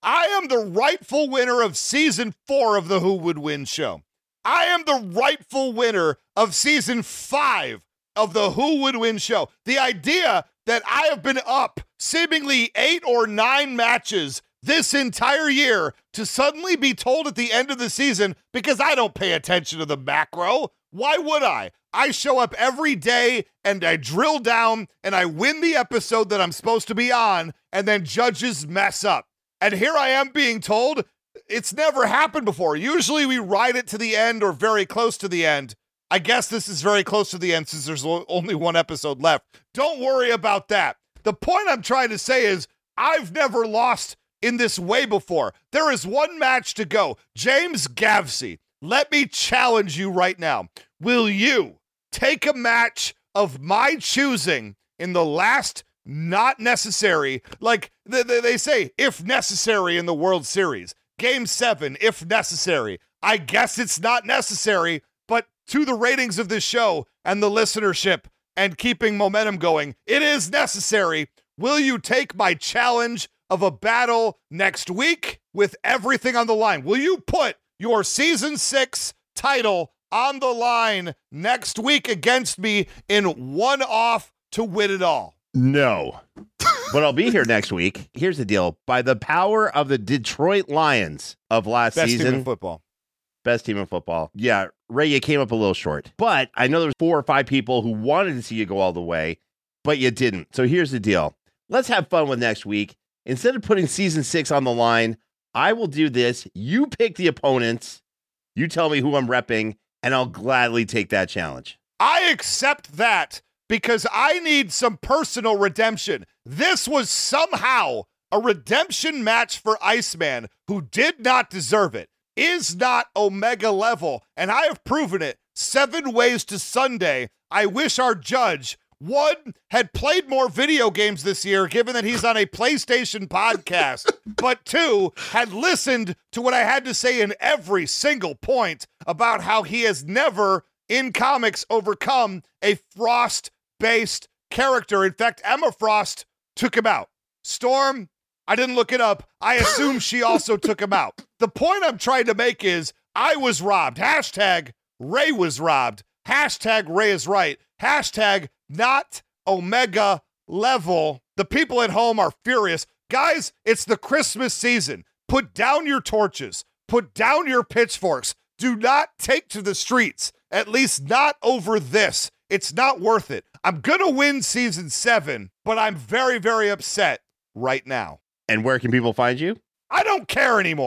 I am the rightful winner of season four of the Who Would Win show. I am the rightful winner of season five of the Who Would Win show. The idea that I have been up seemingly eight or nine matches this entire year to suddenly be told at the end of the season, because I don't pay attention to the macro. Why would I? I show up every day and I drill down and I win the episode that I'm supposed to be on, and then judges mess up. And here I am being told it's never happened before. Usually we ride it to the end or very close to the end. I guess this is very close to the end since there's only one episode left. Don't worry about that. The point I'm trying to say is I've never lost in this way before. There is one match to go. James Gavsey, let me challenge you right now. Will you take a match of my choosing in the last not necessary, like they, they say, if necessary in the World Series, Game seven, if necessary. I guess it's not necessary, but to the ratings of this show and the listenership and keeping momentum going, it is necessary. Will you take my challenge of a battle next week with everything on the line? Will you put your season six title on the line next week against me in one off to win it all? No. But I'll be here next week. Here's the deal. By the power of the Detroit Lions of last Best season. team in football. Best team in football. Yeah, Ray, you came up a little short. But I know there's four or five people who wanted to see you go all the way, but you didn't. So here's the deal. Let's have fun with next week. Instead of putting season six on the line, I will do this. You pick the opponents. You tell me who I'm repping, and I'll gladly take that challenge. I accept that because I need some personal redemption. This was somehow a redemption match for Iceman, who did not deserve it, is not Omega level, and I have proven it seven ways to Sunday. I wish our judge, one, had played more video games this year, given that he's on a PlayStation podcast, but two, had listened to what I had to say in every single point about how he has never, in comics, overcome a Frost-based character. In fact, Emma Frost took him out. Storm, I didn't look it up. I assume she also took him out. The point I'm trying to make is I was robbed. Hashtag Ray was robbed. Hashtag Ray is right. Hashtag not Omega level. The people at home are furious. Guys, it's the Christmas season. Put down your torches. Put down your pitchforks. Do not take to the streets. At least not over this. It's not worth it. I'm going to win season seven, but I'm very, very upset right now. And where can people find you? I don't care anymore.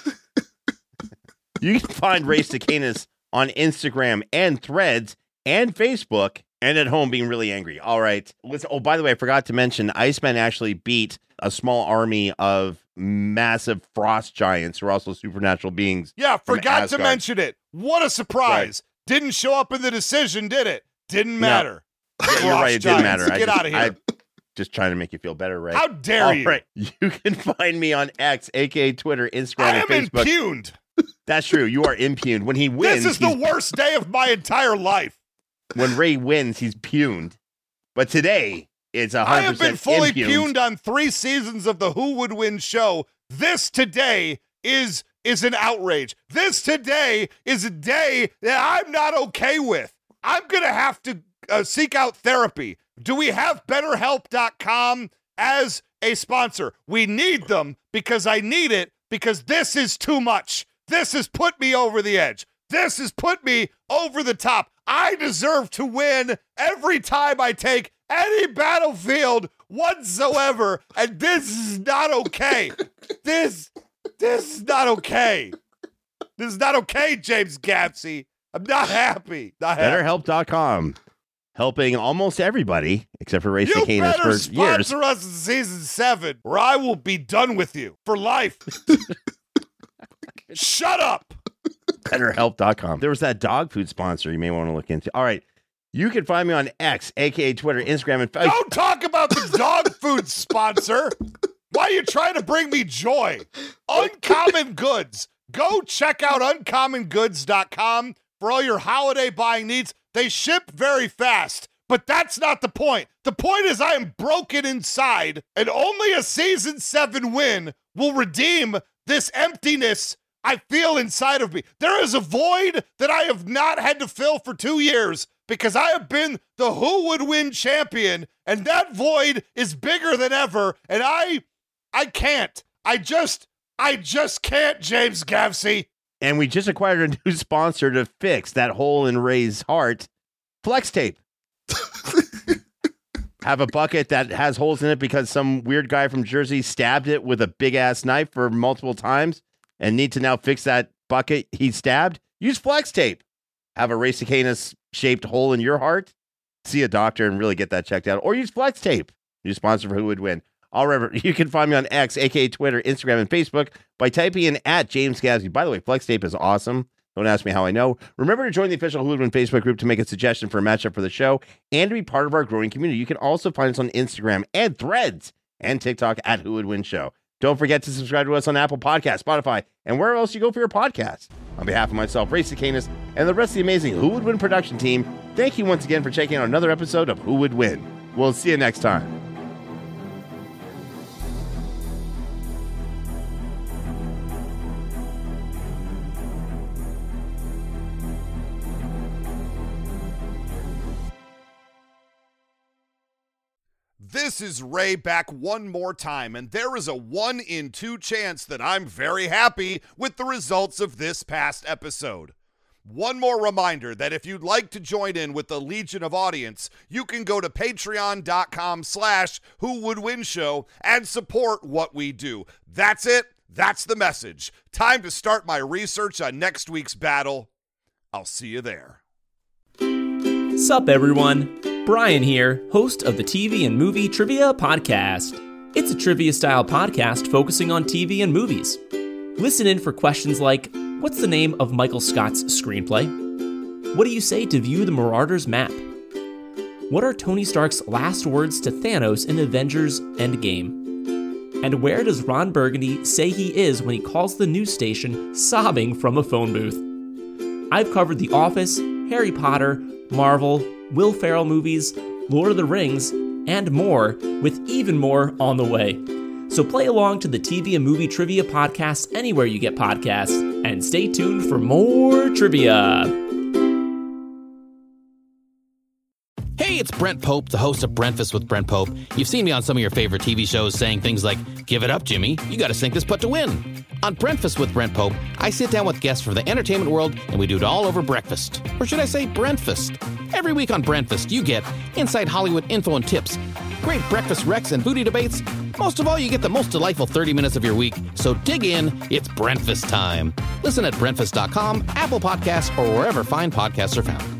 You can find Ray Stakenas on Instagram and Threads and Facebook, and at home being really angry. All right. Listen, oh, by the way, I forgot to mention, Iceman actually beat a small army of massive frost giants who are also supernatural beings. Yeah, forgot to Asgard. mention it. What a surprise. Right. Didn't show up in the decision, did it? Didn't matter. No. Yeah, you're right, it didn't matter. Get I out of here. I, just trying to make you feel better, Ray. How dare All you? Right. You can find me on X, aka Twitter, Instagram, I and am Facebook. impugned. That's true. You are impugned. When he wins, this is the worst day of my entire life. When Ray wins, he's pugned. But today, it's one I hundred percent have been fully impugned. pugned on three seasons of the Who Would Win show. This today is is an outrage. This today is a day that I'm not okay with. I'm going to have to uh, seek out therapy. Do we have better help dot com as a sponsor? We need them because I need it, because this is too much. This has put me over the edge. This has put me over the top. I deserve to win every time I take any battlefield whatsoever, and this is not okay. This, this is not okay. This is not okay, James Gavsey. I'm not happy. Not happy. better help dot com. Helping almost everybody, except for Ray You Stakenas better for years. sponsor us in season seven, or I will be done with you for life. Shut up. better help dot com. There was that dog food sponsor you may want to look into. All right. You can find me on X, aka Twitter, Instagram, and Facebook. Don't talk about the dog food sponsor. Why are you trying to bring me joy? Uncommon Goods. Go check out uncommon goods dot com for all your holiday buying needs. They ship very fast, but that's not the point. The point is I am broken inside, and only a season seven win will redeem this emptiness I feel inside of me. There is a void that I have not had to fill for two years because I have been the Who Would Win champion, and that void is bigger than ever, and I, I can't. I just, I just can't, James Gavsey. And we just acquired a new sponsor to fix that hole in Ray's heart, Flex Tape. Have a bucket that has holes in it because some weird guy from Jersey stabbed it with a big-ass knife for multiple times and need to now fix that bucket he stabbed? Use Flex Tape. Have a Ray Cicanis-shaped hole in your heart? See a doctor and really get that checked out. Or use Flex Tape. New sponsor for Who Would Win. I'll remember, you can find me on X, aka Twitter, Instagram, and Facebook by typing in at James Gavsey. By the way, Flex Tape is awesome. Don't ask me how I know. Remember to join the official Who Would Win Facebook group to make a suggestion for a matchup for the show and to be part of our growing community. You can also find us on Instagram and Threads and TikTok at Who Would Win Show. Don't forget to subscribe to us on Apple Podcasts, Spotify, and wherever else you go for your podcast. On behalf of myself, Ray Cicanis, and the rest of the amazing Who Would Win production team, thank you once again for checking out another episode of Who Would Win. We'll see you next time. This is Ray back one more time, and there is a one in two chance that I'm very happy with the results of this past episode. One more reminder that if you'd like to join in with the Legion of Audience, you can go to patreon.com slash Who Would Win Show and support what we do. That's it. That's the message. Time to start my research on next week's battle. I'll see you there. Sup, everyone? Brian here, host of the T V and Movie Trivia Podcast. It's a trivia-style podcast focusing on T V and movies. Listen in for questions like, what's the name of Michael Scott's screenplay? What do you say to view the Marauders map? What are Tony Stark's last words to Thanos in Avengers Endgame? And where does Ron Burgundy say he is when he calls the news station sobbing from a phone booth? I've covered The Office, Harry Potter, Marvel, Will Ferrell movies, Lord of the Rings, and more, with even more on the way. So play along to the T V and Movie Trivia Podcast anywhere you get podcasts, and stay tuned for more trivia. Hey, it's Brent Pope, the host of Breakfast with Brent Pope. You've seen me on some of your favorite T V shows saying things like, give it up, Jimmy, you gotta sink this putt to win. On Breakfast with Brent Pope, I sit down with guests from the entertainment world, and we do it all over breakfast. Or should I say Brentfast? Every week on Brentfast, you get inside Hollywood info and tips, great breakfast recs and foodie debates. Most of all, you get the most delightful thirty minutes of your week. So dig in, it's Brentfast time. Listen at Brentfast dot com, Apple Podcasts, or wherever fine podcasts are found.